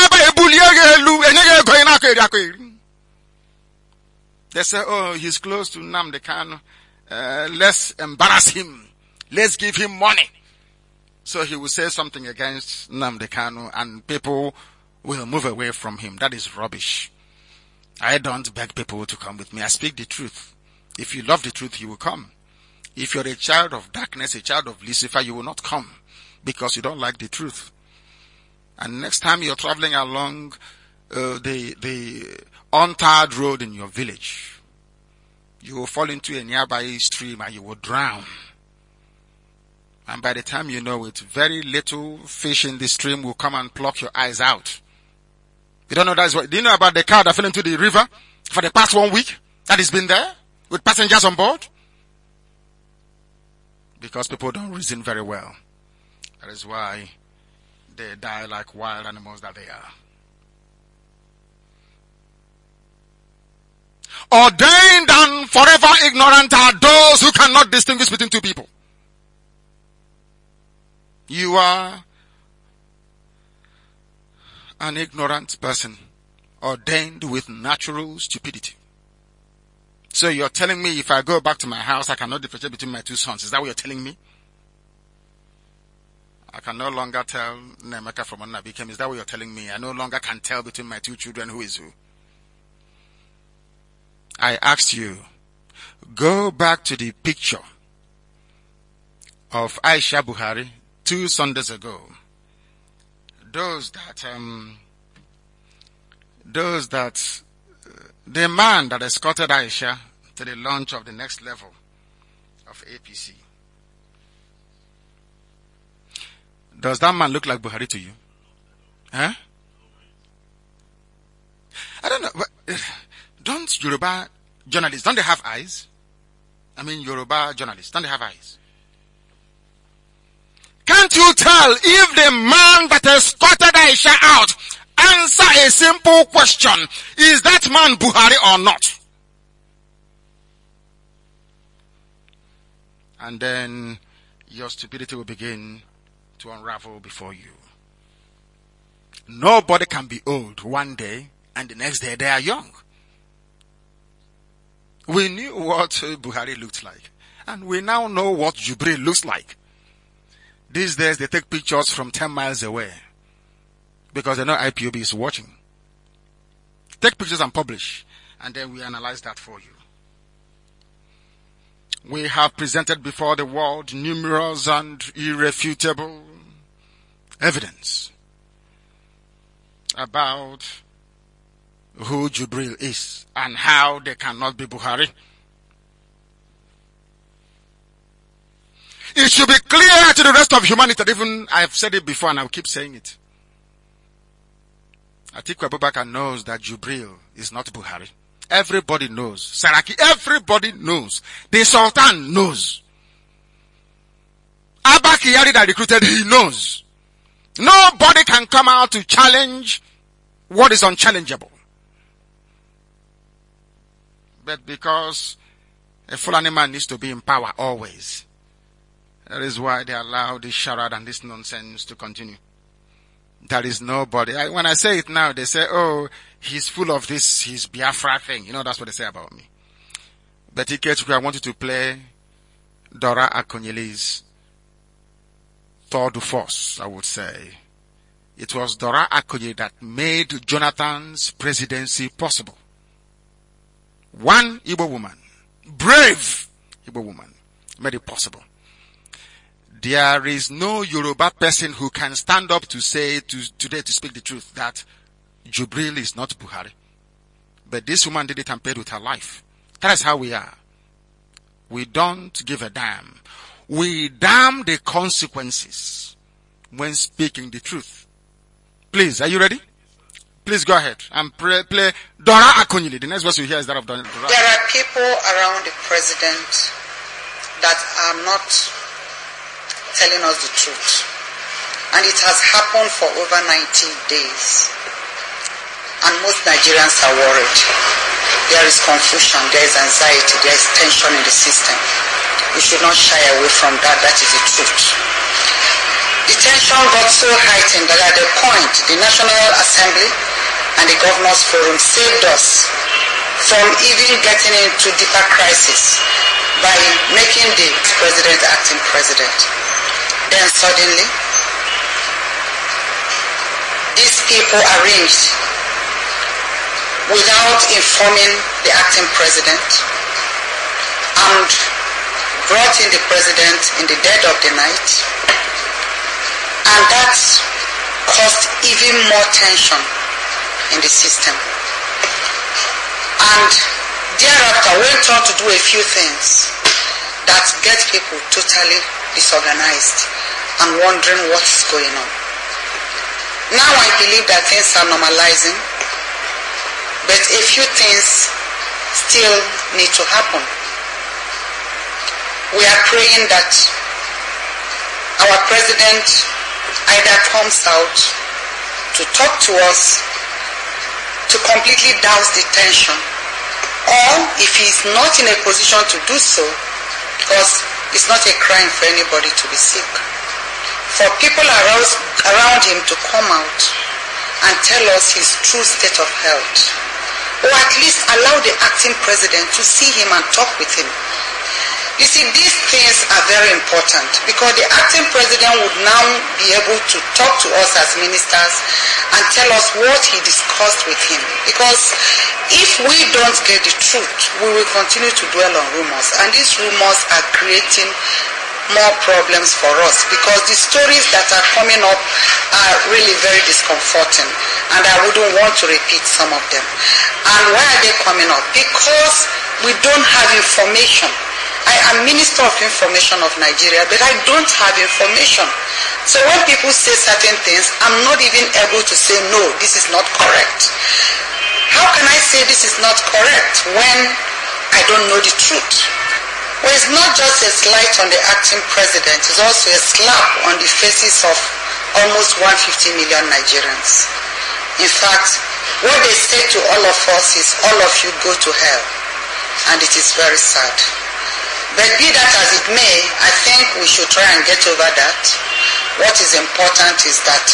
They say, oh, he's close to Nnamdi Kanu. Let's embarrass him. Let's give him money. So he will say something against Nnamdi Kanu and people will move away from him. That is rubbish. I don't beg people to come with me. I speak the truth. If you love the truth, you will come. If you're a child of darkness, a child of Lucifer, you will not come because you don't like the truth. And next time you're traveling along the untarred road in your village, you will fall into a nearby stream and you will drown. And by the time you know it, very little fish in the stream will come and pluck your eyes out. You don't know that's what. Do you know about the car that fell into the river for the past 1 week that has been there with passengers on board? Because people don't reason very well. That is why they die like wild animals that they are. Ordained and forever ignorant are those who cannot distinguish between two people. You are an ignorant person, ordained with natural stupidity. So you're telling me if I go back to my house, I cannot differentiate between my two sons. Is that what you're telling me? I can no longer tell Nemeka from Onabikem. Is that what you're telling me? I no longer can tell between my two children who is who. I asked you, go back to the picture of Aisha Buhari 2 Sundays ago. The man that escorted Aisha to the launch of the next level of APC. Does that man look like Buhari to you? Huh? I don't know. But, don't Yoruba journalists, don't they have eyes? I mean, Yoruba journalists, don't they have eyes? Can't you tell if the man that escorted Aisha out answer a simple question, is that man Buhari or not? And then your stupidity will begin to unravel before you. Nobody can be old one day and the next day they are young. We knew what Buhari looked like, and we now know what Jubril looks like. These days they take pictures from 10 miles away because they know IPOB is watching. Take pictures and publish, and then we analyze that for you. We have presented before the world numerous and irrefutable evidence about who Jubril is and how they cannot be Buhari. It should be clear to the rest of humanity that even I've said it before and I'll keep saying it. Atiku Abubakar knows that Jubril is not Buhari. Everybody knows. Saraki, everybody knows. The Sultan knows. Abba Kyari that recruited, he knows. Nobody can come out to challenge what is unchallengeable. But because a Fulani man needs to be in power always, That is why they allow this charade and this nonsense to continue. There is nobody. When I say it now, they say, oh, he's full of this, his Biafra thing. That's what they say about me. But I want you to play Dora Akonyele's tour de force, I would say. It was Dora Akonyele that made Jonathan's presidency possible. One Igbo woman, brave Igbo woman, made it possible. There is no Yoruba person who can stand up to say today to speak the truth that Jubril is not Buhari. But this woman did it and paid with her life. That is how we are. We don't give a damn. We damn the consequences when speaking the truth. Please, are you ready? Please go ahead and play Dora Akonyele. The next verse you hear is that of Dora. There are people around the president that are not telling us the truth. And it has happened for over 90 days. And most Nigerians are worried. There is confusion, there is anxiety, there is tension in the system. We should not shy away from that. That is the truth. The tension got so heightened that at a point, the National Assembly and the Governors Forum saved us from even getting into deeper crisis by making the president acting president. Then suddenly, these people arranged without informing the acting president and brought in the president in the dead of the night, and that caused even more tension in the system. And thereafter went on to do a few things that get people totally disorganized and wondering what's going on. Now I believe that things are normalizing, but a few things still need to happen. We are praying that our president either comes out to talk to us to completely douse the tension, or if he is not in a position to do so, because it's not a crime for anybody to be sick, for people around him to come out and tell us his true state of health, or at least allow the acting president to see him and talk with him. You see, these things are very important because the acting president would now be able to talk to us as ministers and tell us what he discussed with him. Because if we don't get the truth, we will continue to dwell on rumors, and these rumors are creating more problems for us because the stories that are coming up are really very discomforting, and I wouldn't want to repeat some of them. And why are they coming up? Because we don't have information. I am Minister of Information of Nigeria, but I don't have information. So when people say certain things, I'm not even able to say, no, this is not correct. How can I say this is not correct when I don't know the truth? Well, it's not just a slight on the acting president, it's also a slap on the faces of almost 150 million Nigerians. In fact, what they say to all of us is, all of you go to hell. And it is very sad. But be that as it may, I think we should try and get over that. What is important is that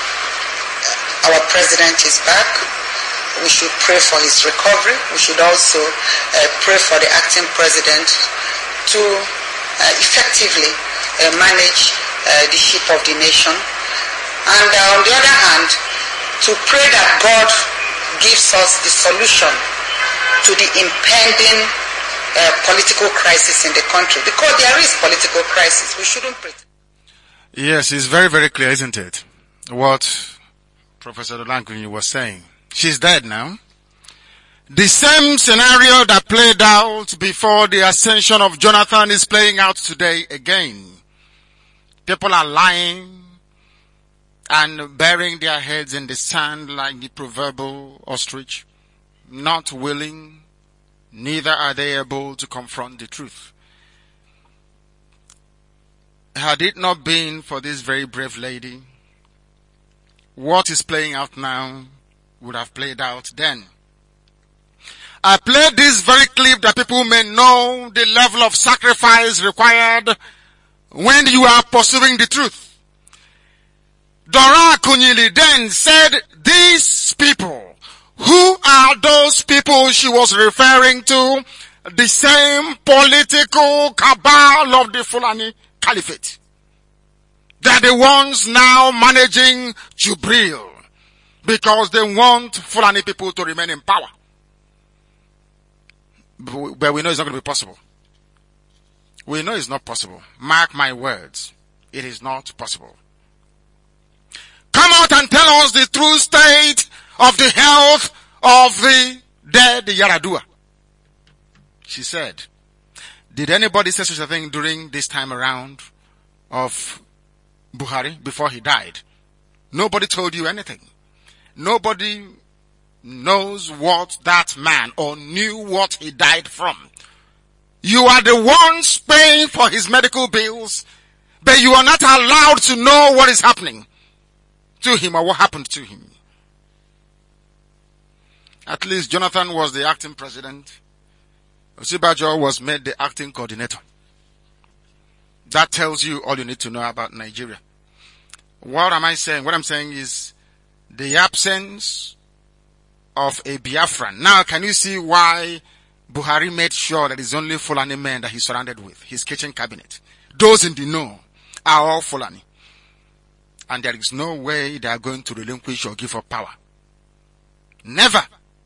our president is back. We should pray for his recovery. We should also pray for the acting president to effectively manage the ship of the nation. And on the other hand, to pray that God gives us the solution to the impending political crisis in the country, because there is political crisis. We shouldn't pretend. Yes, it's very, very clear, isn't it? What Professor Olankunyi was saying. She's dead now. The same scenario that played out before the ascension of Jonathan is playing out today again. People are lying and burying their heads in the sand like the proverbial ostrich, not willing. Neither are they able to confront the truth. Had it not been for this very brave lady, what is playing out now would have played out then. I played this very clip that people may know the level of sacrifice required when you are pursuing the truth. Dora Akunyili then said, these people, who are those people she was referring to? The same political cabal of the Fulani Caliphate. They are the ones now managing Jubril because they want Fulani people to remain in power. But we know it's not going to be possible. We know it's not possible. Mark my words. It is not possible. Come out and tell us the true state of the health of the dead Yaradua. She said, did anybody say such a thing during this time around of Buhari before he died? Nobody told you anything. Nobody knows what that man or knew what he died from. You are the ones paying for his medical bills, but you are not allowed to know what is happening to him or what happened to him. At least Jonathan was the acting president. Osibajo was made the acting coordinator. That tells you all you need to know about Nigeria. What am I saying? What I'm saying is the absence of a Biafran. Now, can you see why Buhari made sure that it's only Fulani men that he's surrounded with, his kitchen cabinet? Those in the know are all Fulani. And there is no way they are going to relinquish or give up power. Never.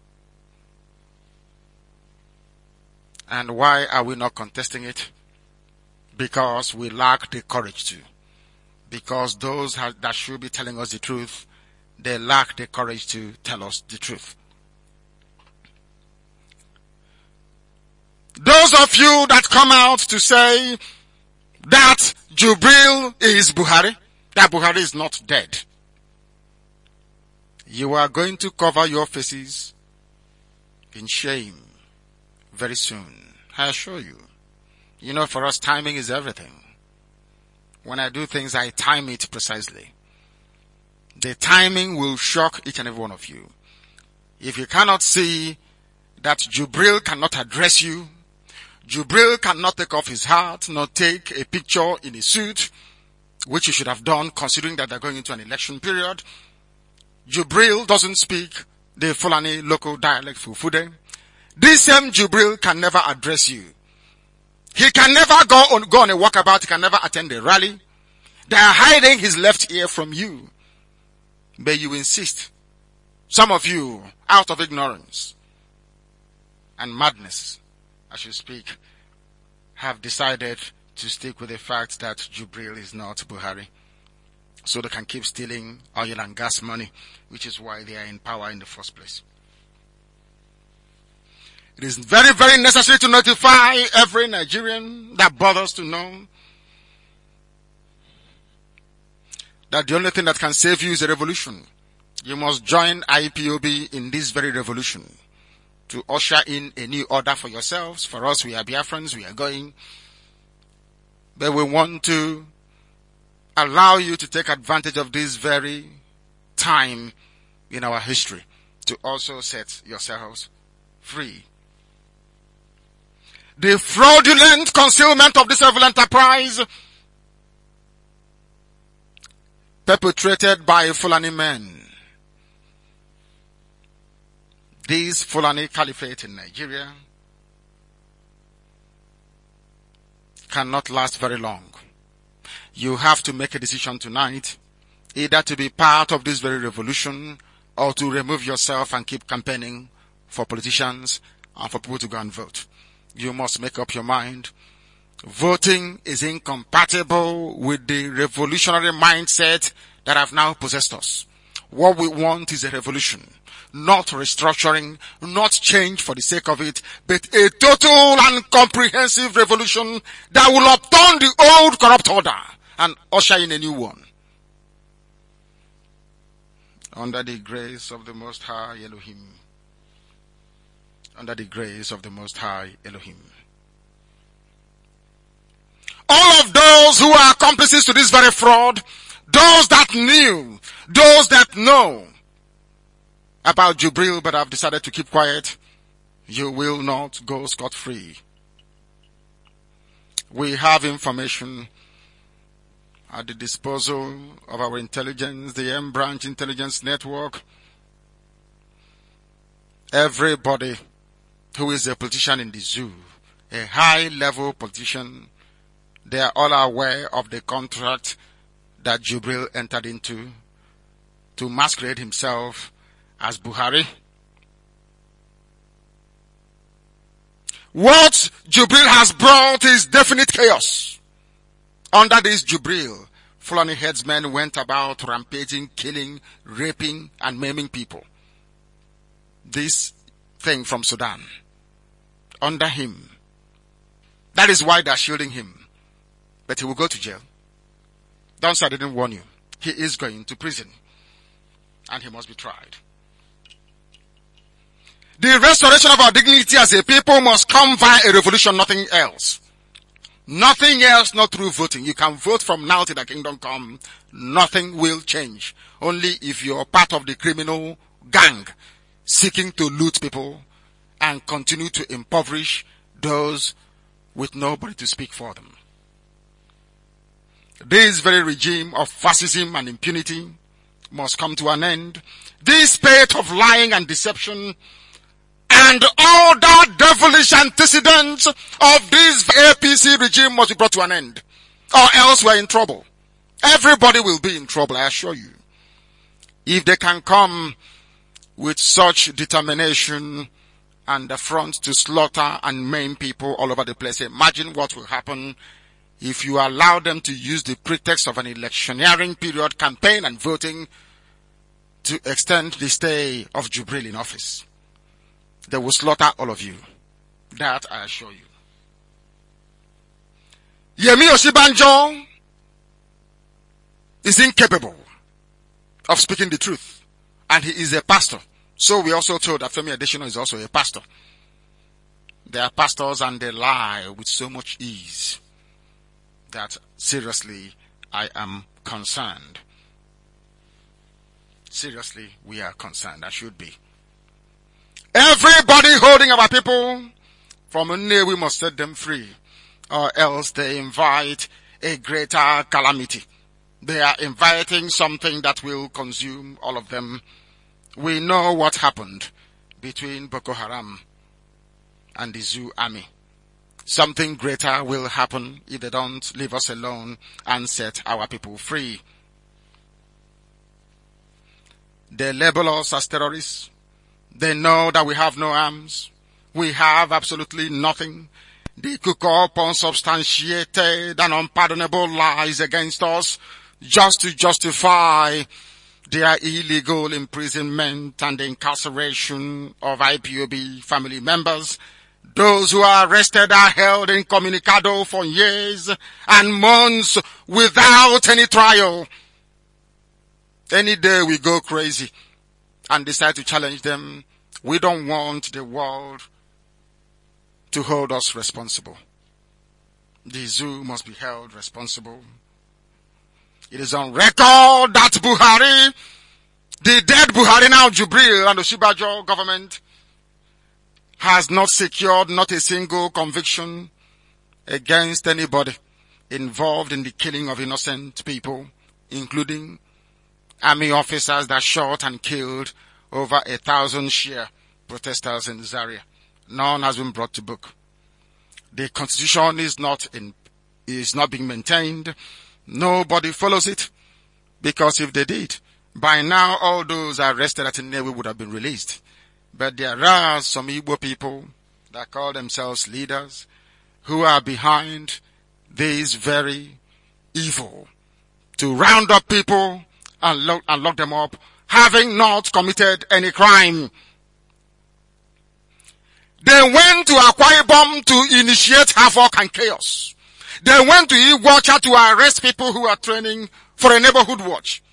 And why are we not contesting it? Because we lack the courage to. Because those that should be telling us the truth, they lack the courage to tell us the truth. Those of you that come out to say that Jubril is Buhari, that Buhari is not dead, you are going to cover your faces in shame very soon. I assure you. You know, for us, timing is everything. When I do things, I time it precisely. The timing will shock each and every one of you. If you cannot see that Jubril cannot address you, Jubril cannot take off his hat, nor take a picture in a suit, which you should have done considering that they're going into an election period. Jubril doesn't speak the Fulani local dialect Fufude. This same Jubril can never address you. He can never go on a walkabout. He can never attend a rally. They are hiding his left ear from you. But you insist. Some of you, out of ignorance and madness, as you speak, have decided to stick with the fact that Jubril is not Buhari. So they can keep stealing oil and gas money, which is why they are in power in the first place. It is very, very necessary to notify every Nigerian that bothers to know that the only thing that can save you is a revolution. You must join IPOB in this very revolution to usher in a new order for yourselves. For us, we are Biafrans, we are going. But we want to allow you to take advantage of this very time in our history to also set yourselves free. The fraudulent concealment of this evil enterprise perpetrated by Fulani men. This Fulani Caliphate in Nigeria cannot last very long. You have to make a decision tonight, either to be part of this very revolution or to remove yourself and keep campaigning for politicians and for people to go and vote. You must make up your mind. Voting is incompatible with the revolutionary mindset that have now possessed us. What we want is a revolution, not restructuring, not change for the sake of it, but a total and comprehensive revolution that will upturn the old corrupt order and usher in a new one. Under the grace of the Most High Elohim. Under the grace of the Most High Elohim. All of those who are accomplices to this very fraud, those that knew, those that know about Jubril but have decided to keep quiet, you will not go scot-free. We have information at the disposal of our intelligence, the M Branch Intelligence Network. Everybody who is a politician in the zoo, a high-level politician, they are all aware of the contract that Jubril entered into to masquerade himself as Buhari. What Jubril has brought is definite chaos. Under this Jubril, Fulani headsmen went about rampaging, killing, raping, and maiming people. This thing from Sudan, under him. That is why they're shielding him. But he will go to jail. Don't say I didn't warn you. He is going to prison. And he must be tried. The restoration of our dignity as a people must come via a revolution, nothing else. Nothing else, not through voting. You can vote from now till the kingdom come. Nothing will change. Only if you're part of the criminal gang seeking to loot people and continue to impoverish those with nobody to speak for them. This very regime of fascism and impunity must come to an end. This spate of lying and deception and all that devilish antecedents of this APC regime must be brought to an end. Or else we're in trouble. Everybody will be in trouble, I assure you. If they can come with such determination and the front to slaughter and maim people all over the place, imagine what will happen if you allow them to use the pretext of an electioneering period, campaign and voting to extend the stay of Jubril in office. They will slaughter all of you. That I assure you. Yemi Osibanjo is incapable of speaking the truth. And he is a pastor. So we also told that Femi Adesina is also a pastor. They are pastors and they lie with so much ease that seriously I am concerned. Seriously, we are concerned. I should be. Everybody holding our people from Nne, we must set them free, or else they invite a greater calamity. They are inviting something that will consume all of them. We know what happened between Boko Haram and the Zoo army. Something greater will happen if they don't leave us alone and set our people free. They label us as terrorists. They know that we have no arms. We have absolutely nothing. They cook up unsubstantiated and unpardonable lies against us just to justify their illegal imprisonment and the incarceration of IPOB family members. Those who are arrested are held incommunicado for years and months without any trial. Any day we go crazy and decide to challenge them, we don't want the world to hold us responsible. The zoo must be held responsible. It is on record that Buhari, the dead Buhari now Jubril and the Osibanjo government has not secured not a single conviction against anybody involved in the killing of innocent people, including army officers that shot and killed over 1,000 Shia protesters in Zaria. None has been brought to book. The constitution is not being maintained. Nobody follows it. Because if they did, by now all those arrested at Nnewi would have been released. But there are some Igbo people that call themselves leaders who are behind this very evil to round up people and lock them up, having not committed any crime. They went to Akwa Ibom to initiate havoc and chaos. They went to Igbocha to arrest people who are training for a neighborhood watch.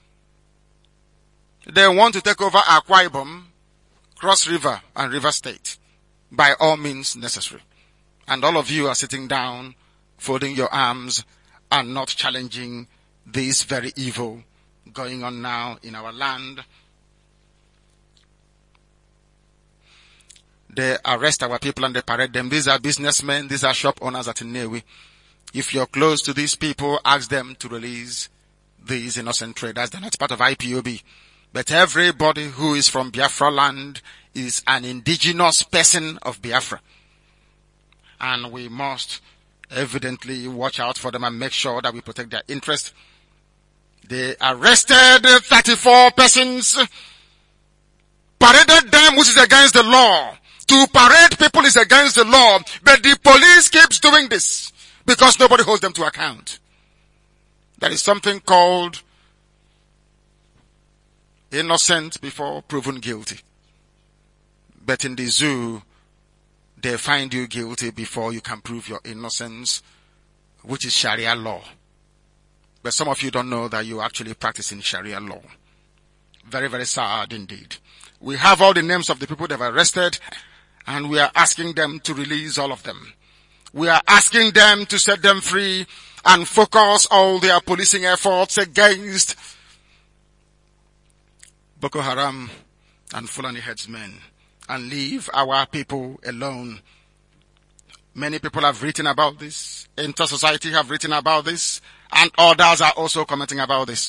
They want to take over Akwa Ibom, Cross River and River State by all means necessary. And all of you are sitting down, folding your arms and not challenging this very evil going on now in our land. They arrest our people and they parade them. These are businessmen, these are shop owners at Nnewi. If you're close to these people, ask them to release these innocent traders. They're not part of IPOB. But everybody who is from Biafra land is an indigenous person of Biafra. And we must evidently watch out for them and make sure that we protect their interest. They arrested 34 persons, paraded them, which is against the law. To parade people is against the law, but the police keeps doing this because nobody holds them to account. There is something called innocent before proven guilty. But in the zoo, they find you guilty before you can prove your innocence, which is Sharia law. But some of you don't know that you actually practice in Sharia law. Very, very sad indeed. We have all the names of the people they've arrested, and we are asking them to release all of them. We are asking them to set them free and focus all their policing efforts against Boko Haram and Fulani headsmen and leave our people alone. Many people have written about this. Inter-society have written about this. And others are also commenting about this.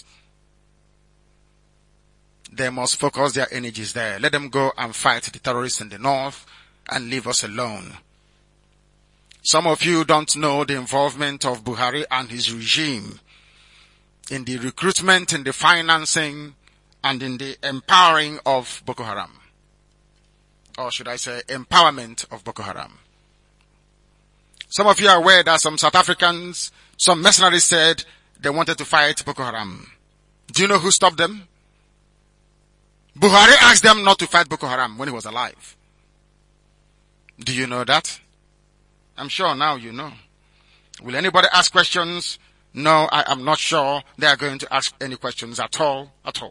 They must focus their energies there. Let them go and fight the terrorists in the north and leave us alone. Some of you don't know the involvement of Buhari and his regime in the recruitment, in the financing, and in the empowering of Boko Haram. Or should I say empowerment of Boko Haram. Some of you are aware that some South Africans, some mercenaries said they wanted to fight Boko Haram. Do you know who stopped them? Buhari asked them not to fight Boko Haram when he was alive. Do you know that? I'm sure now you know. Will anybody ask questions? No, I am not sure they are going to ask any questions at all.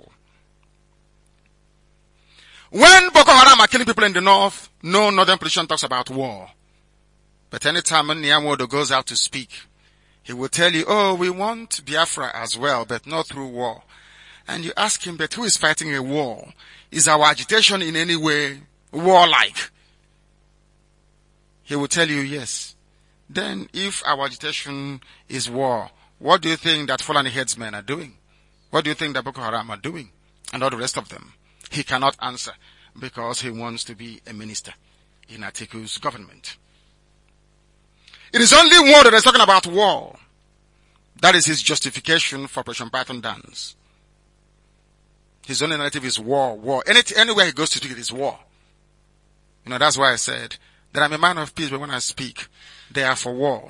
When Boko Haram are killing people in the north, no northern politician talks about war. But anytime Nyamodo goes out to speak, he will tell you, oh, we want Biafra as well, but not through war. And you ask him, but who is fighting a war? Is our agitation in any way warlike? He will tell you yes. Then if our agitation is war, what do you think that Fulani headsmen are doing? What do you think that Boko Haram are doing? And all the rest of them. He cannot answer because he wants to be a minister in Atiku's government. It is only war that is talking about war. That is his justification for Operation Python dance. His only narrative is war. Anywhere he goes to speak, it is war. You know, that's why I said that I'm a man of peace, but when I speak, they are for war.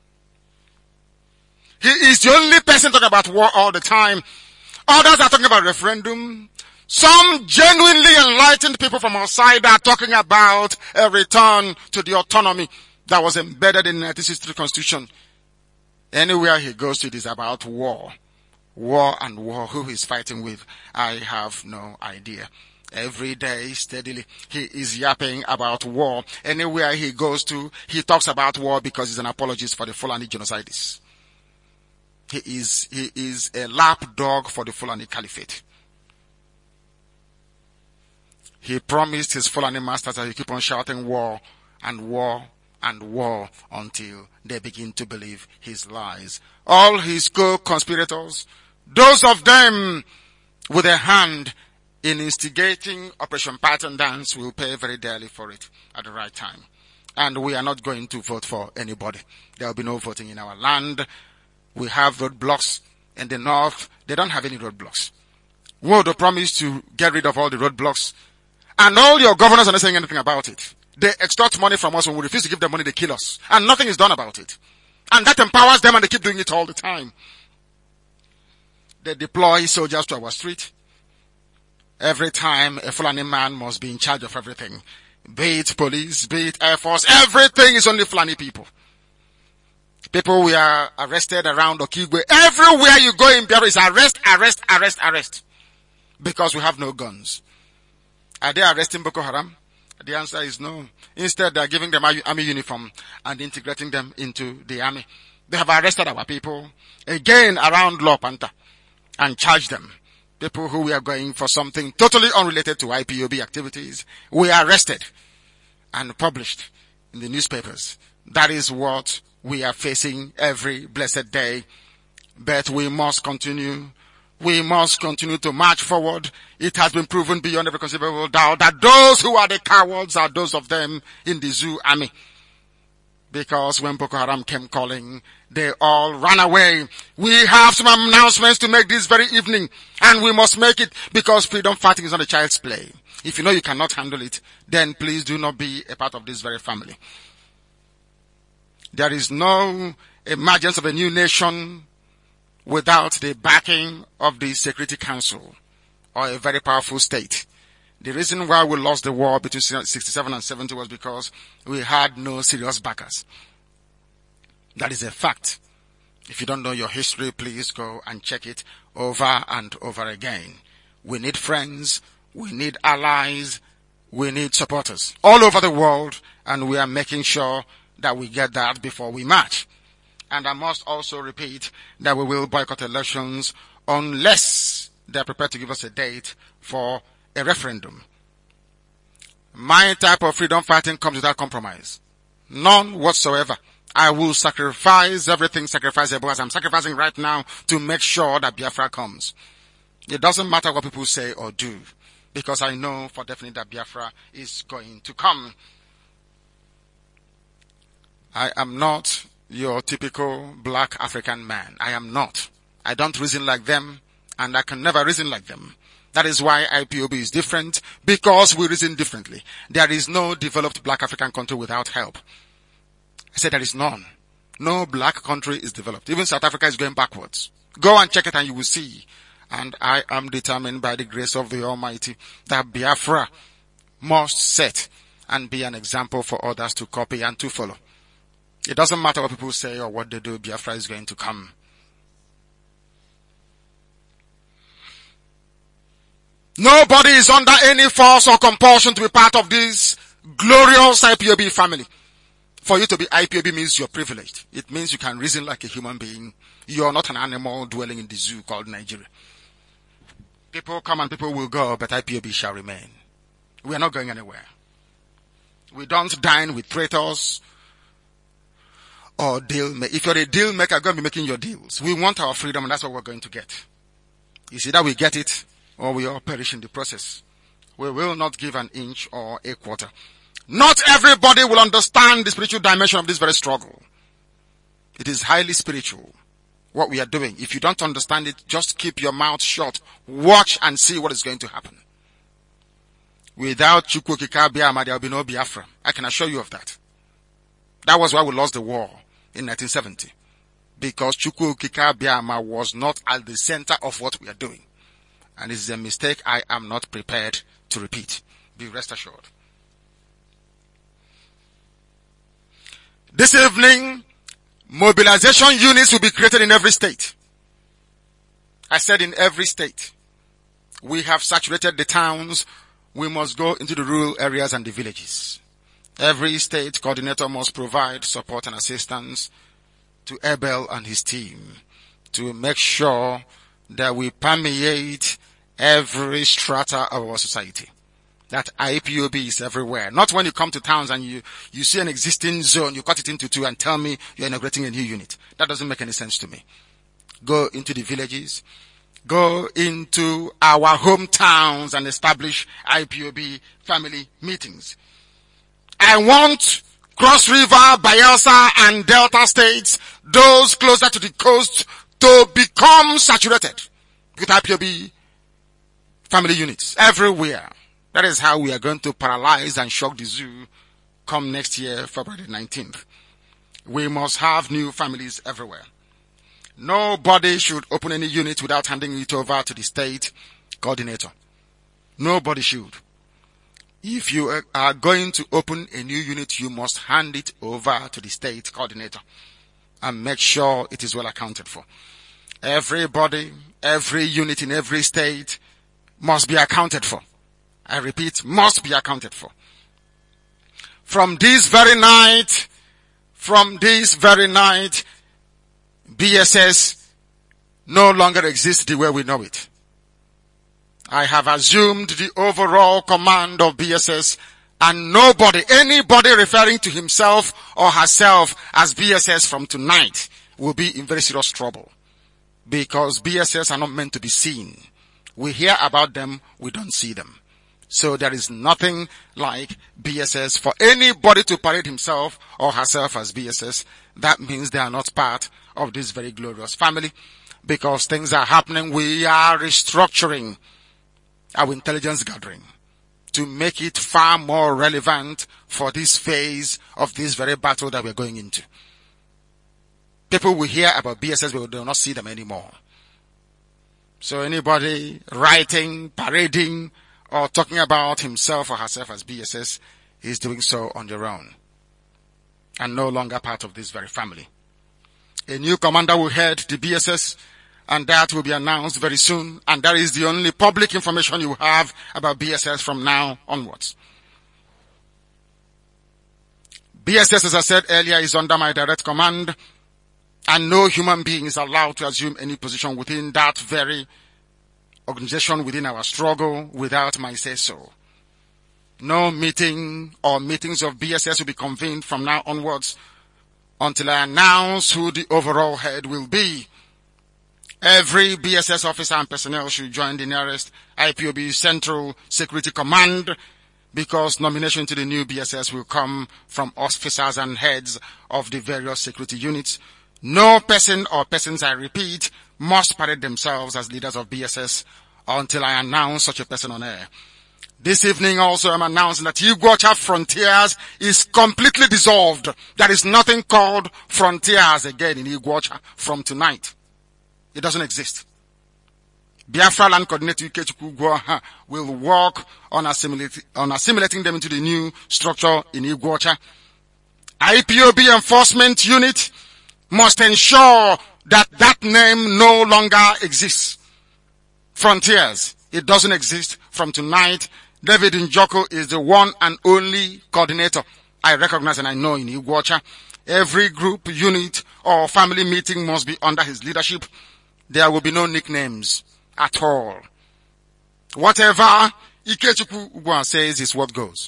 He is the only person talking about war all the time. Others are talking about referendum. Some genuinely enlightened people from outside are talking about a return to the autonomy that was embedded in the 1963 Constitution. Anywhere he goes to, it is about war. War and war. Who he's fighting with, I have no idea. Every day, steadily, he is yapping about war. Anywhere he goes to, he talks about war because he's an apologist for the Fulani genocides. He is a lapdog for the Fulani Caliphate. He promised his Fulani masters that he keep on shouting war and war and war until they begin to believe his lies. All his co-conspirators, those of them with a hand in instigating Operation Python dance, will pay very dearly for it at the right time. And we are not going to vote for anybody. There will be no voting in our land. We have roadblocks in the north. They don't have any roadblocks. Wodo promised to get rid of all the roadblocks. And all your governors are not saying anything about it. They extort money from us. When we refuse to give them money, they kill us. And nothing is done about it. And that empowers them, and they keep doing it all the time. They deploy soldiers to our street. Every time a Fulani man must be in charge of everything. Be it police, be it Air Force, everything is only Fulani people. People we are arrested around Okigwe. Everywhere you go in Biafra is arrest. Because we have no guns. Are they arresting Boko Haram? The answer is no. Instead, they are giving them army uniform and integrating them into the army. They have arrested our people again around Lopanta and charged them. People who were going for something totally unrelated to IPOB activities, we arrested and published in the newspapers. That is what we are facing every blessed day. But we must continue. We must continue to march forward. It has been proven beyond every conceivable doubt that those who are the cowards are those of them in the Zoo army. Because when Boko Haram came calling, they all ran away. We have some announcements to make this very evening, and we must make it because freedom fighting is not a child's play. If you know you cannot handle it, then please do not be a part of this very family. There is no emergence of a new nation without the backing of the Security Council or a very powerful state. The reason why we lost the war between 67 and 70 was because we had no serious backers. That is a fact. If you don't know your history, please go and check it over and over again. We need friends, we need allies, we need supporters all over the world, and we are making sure that we get that before we march. And I must also repeat that we will boycott elections unless they're prepared to give us a date for a referendum. My type of freedom fighting comes without compromise. None whatsoever. I will sacrifice everything sacrificable as I'm sacrificing right now to make sure that Biafra comes. It doesn't matter what people say or do, because I know for definite that Biafra is going to come. I am not your typical black African man. I am not. I don't reason like them, and I can never reason like them. That is why IPOB is different, because we reason differently. There is no developed black African country without help. I said there is none. No black country is developed. Even South Africa is going backwards. Go and check it and you will see. And I am determined by the grace of the Almighty that Biafra must set and be an example for others to copy and to follow. It doesn't matter what people say or what they do, Biafra is going to come. Nobody is under any force or compulsion to be part of this glorious IPOB family. For you to be IPOB means you're privileged. It means you can reason like a human being. You're not an animal dwelling in the zoo called Nigeria. People come and people will go, but IPOB shall remain. We are not going anywhere. We don't dine with traitors or deal makers. If you're a deal maker, go and be making your deals. We want our freedom, and that's what we're going to get. It's either we get it or we all perish in the process. We will not give an inch or a quarter. Not everybody will understand the spiritual dimension of this very struggle. It is highly spiritual, what we are doing. If you don't understand it, just keep your mouth shut. Watch and see what is going to happen. Without Chukwu Okike Abiama, there will be no Biafra. I can assure you of that. That was why we lost the war in 1970. Because Chukwu Okike Abiama was not at the center of what we are doing. And this is a mistake I am not prepared to repeat. Be rest assured. This evening, mobilization units will be created in every state. I said in every state. We have saturated the towns. We must go into the rural areas and the villages. Every state coordinator must provide support and assistance to Abel and his team to make sure that we permeate every strata of our society. That IPOB is everywhere. Not when you come to towns and you see an existing zone, you cut it into two and tell me you're inaugurating a new unit. That doesn't make any sense to me. Go into the villages. Go into our hometowns and establish IPOB family meetings. I want Cross River, Bayelsa and Delta states, those closer to the coast, to become saturated with IPOB family units everywhere. That is how we are going to paralyze and shock the zoo come next year, February 19th. We must have new families everywhere. Nobody should open any unit without handing it over to the state coordinator. Nobody should. If you are going to open a new unit, you must hand it over to the state coordinator and make sure it is well accounted for. Everybody, every unit in every state must be accounted for. I repeat, must be accounted for. From this very night, BSS no longer exists the way we know it. I have assumed the overall command of BSS And anybody referring to himself or herself as BSS from tonight will be in very serious trouble. Because BSS are not meant to be seen. We hear about them, we don't see them. So there is nothing like BSS. For anybody to parade himself or herself as BSS, that means they are not part of this very glorious family. Because things are happening, we are restructuring our intelligence gathering to make it far more relevant for this phase of this very battle that we're going into. People will hear about BSS, but they will not see them anymore. So anybody writing, parading, or talking about himself or herself as BSS is doing so on their own and no longer part of this very family. A new commander will head the BSS, and that will be announced very soon. And that is the only public information you have about BSS from now onwards. BSS, as I said earlier, is under my direct command, and no human being is allowed to assume any position within that very organization, within our struggle, without my say-so. No meeting or meetings of BSS will be convened from now onwards until I announce who the overall head will be. Every BSS officer and personnel should join the nearest IPOB Central Security Command, because nomination to the new BSS will come from officers and heads of the various security units. No person or persons, I repeat, must parade themselves as leaders of BSS until I announce such a person on air. This evening also I'm announcing that Iguacha Frontiers is completely dissolved. There is nothing called Frontiers again in Iguacha from tonight. It doesn't exist. Biafra Land Coordinator Ikechukwu Ugwoha will work on assimilating them into the new structure in Iguacha. IPOB Enforcement Unit must ensure that that name no longer exists. Frontiers, it doesn't exist from tonight. David Njoko is the one and only coordinator I recognize and I know in Iguacha. Every group, unit, or family meeting must be under his leadership. There will be no nicknames at all. Whatever Ikechukwu Ugwoha says is what goes.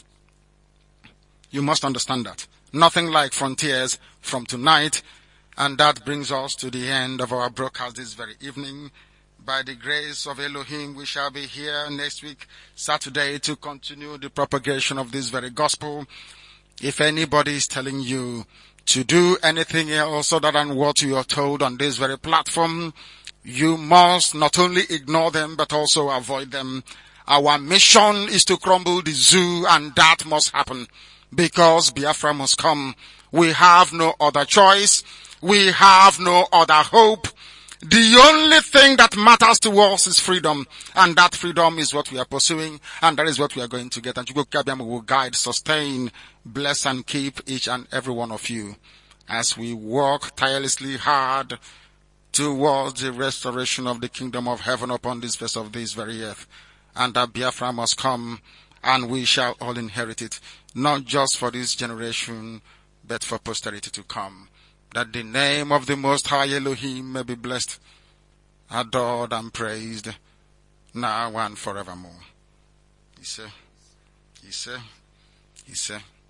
You must understand that. Nothing like Frontiers from tonight. And that brings us to the end of our broadcast this very evening. By the grace of Elohim, we shall be here next week, Saturday, to continue the propagation of this very gospel. If anybody is telling you to do anything else other than what you are told on this very platform, you must not only ignore them, but also avoid them. Our mission is to crumble the zoo, and that must happen, because Biafra must come. We have no other choice. We have no other hope. The only thing that matters to us is freedom, and that freedom is what we are pursuing, and that is what we are going to get. And Chukwu Kabiam will guide, sustain, bless, and keep each and every one of you as we work tirelessly hard towards the restoration of the kingdom of heaven upon this face of this very earth. And that Biafra must come, and we shall all inherit it, not just for this generation, but for posterity to come. That the name of the Most High Elohim may be blessed, adored, and praised, now and forevermore. He said.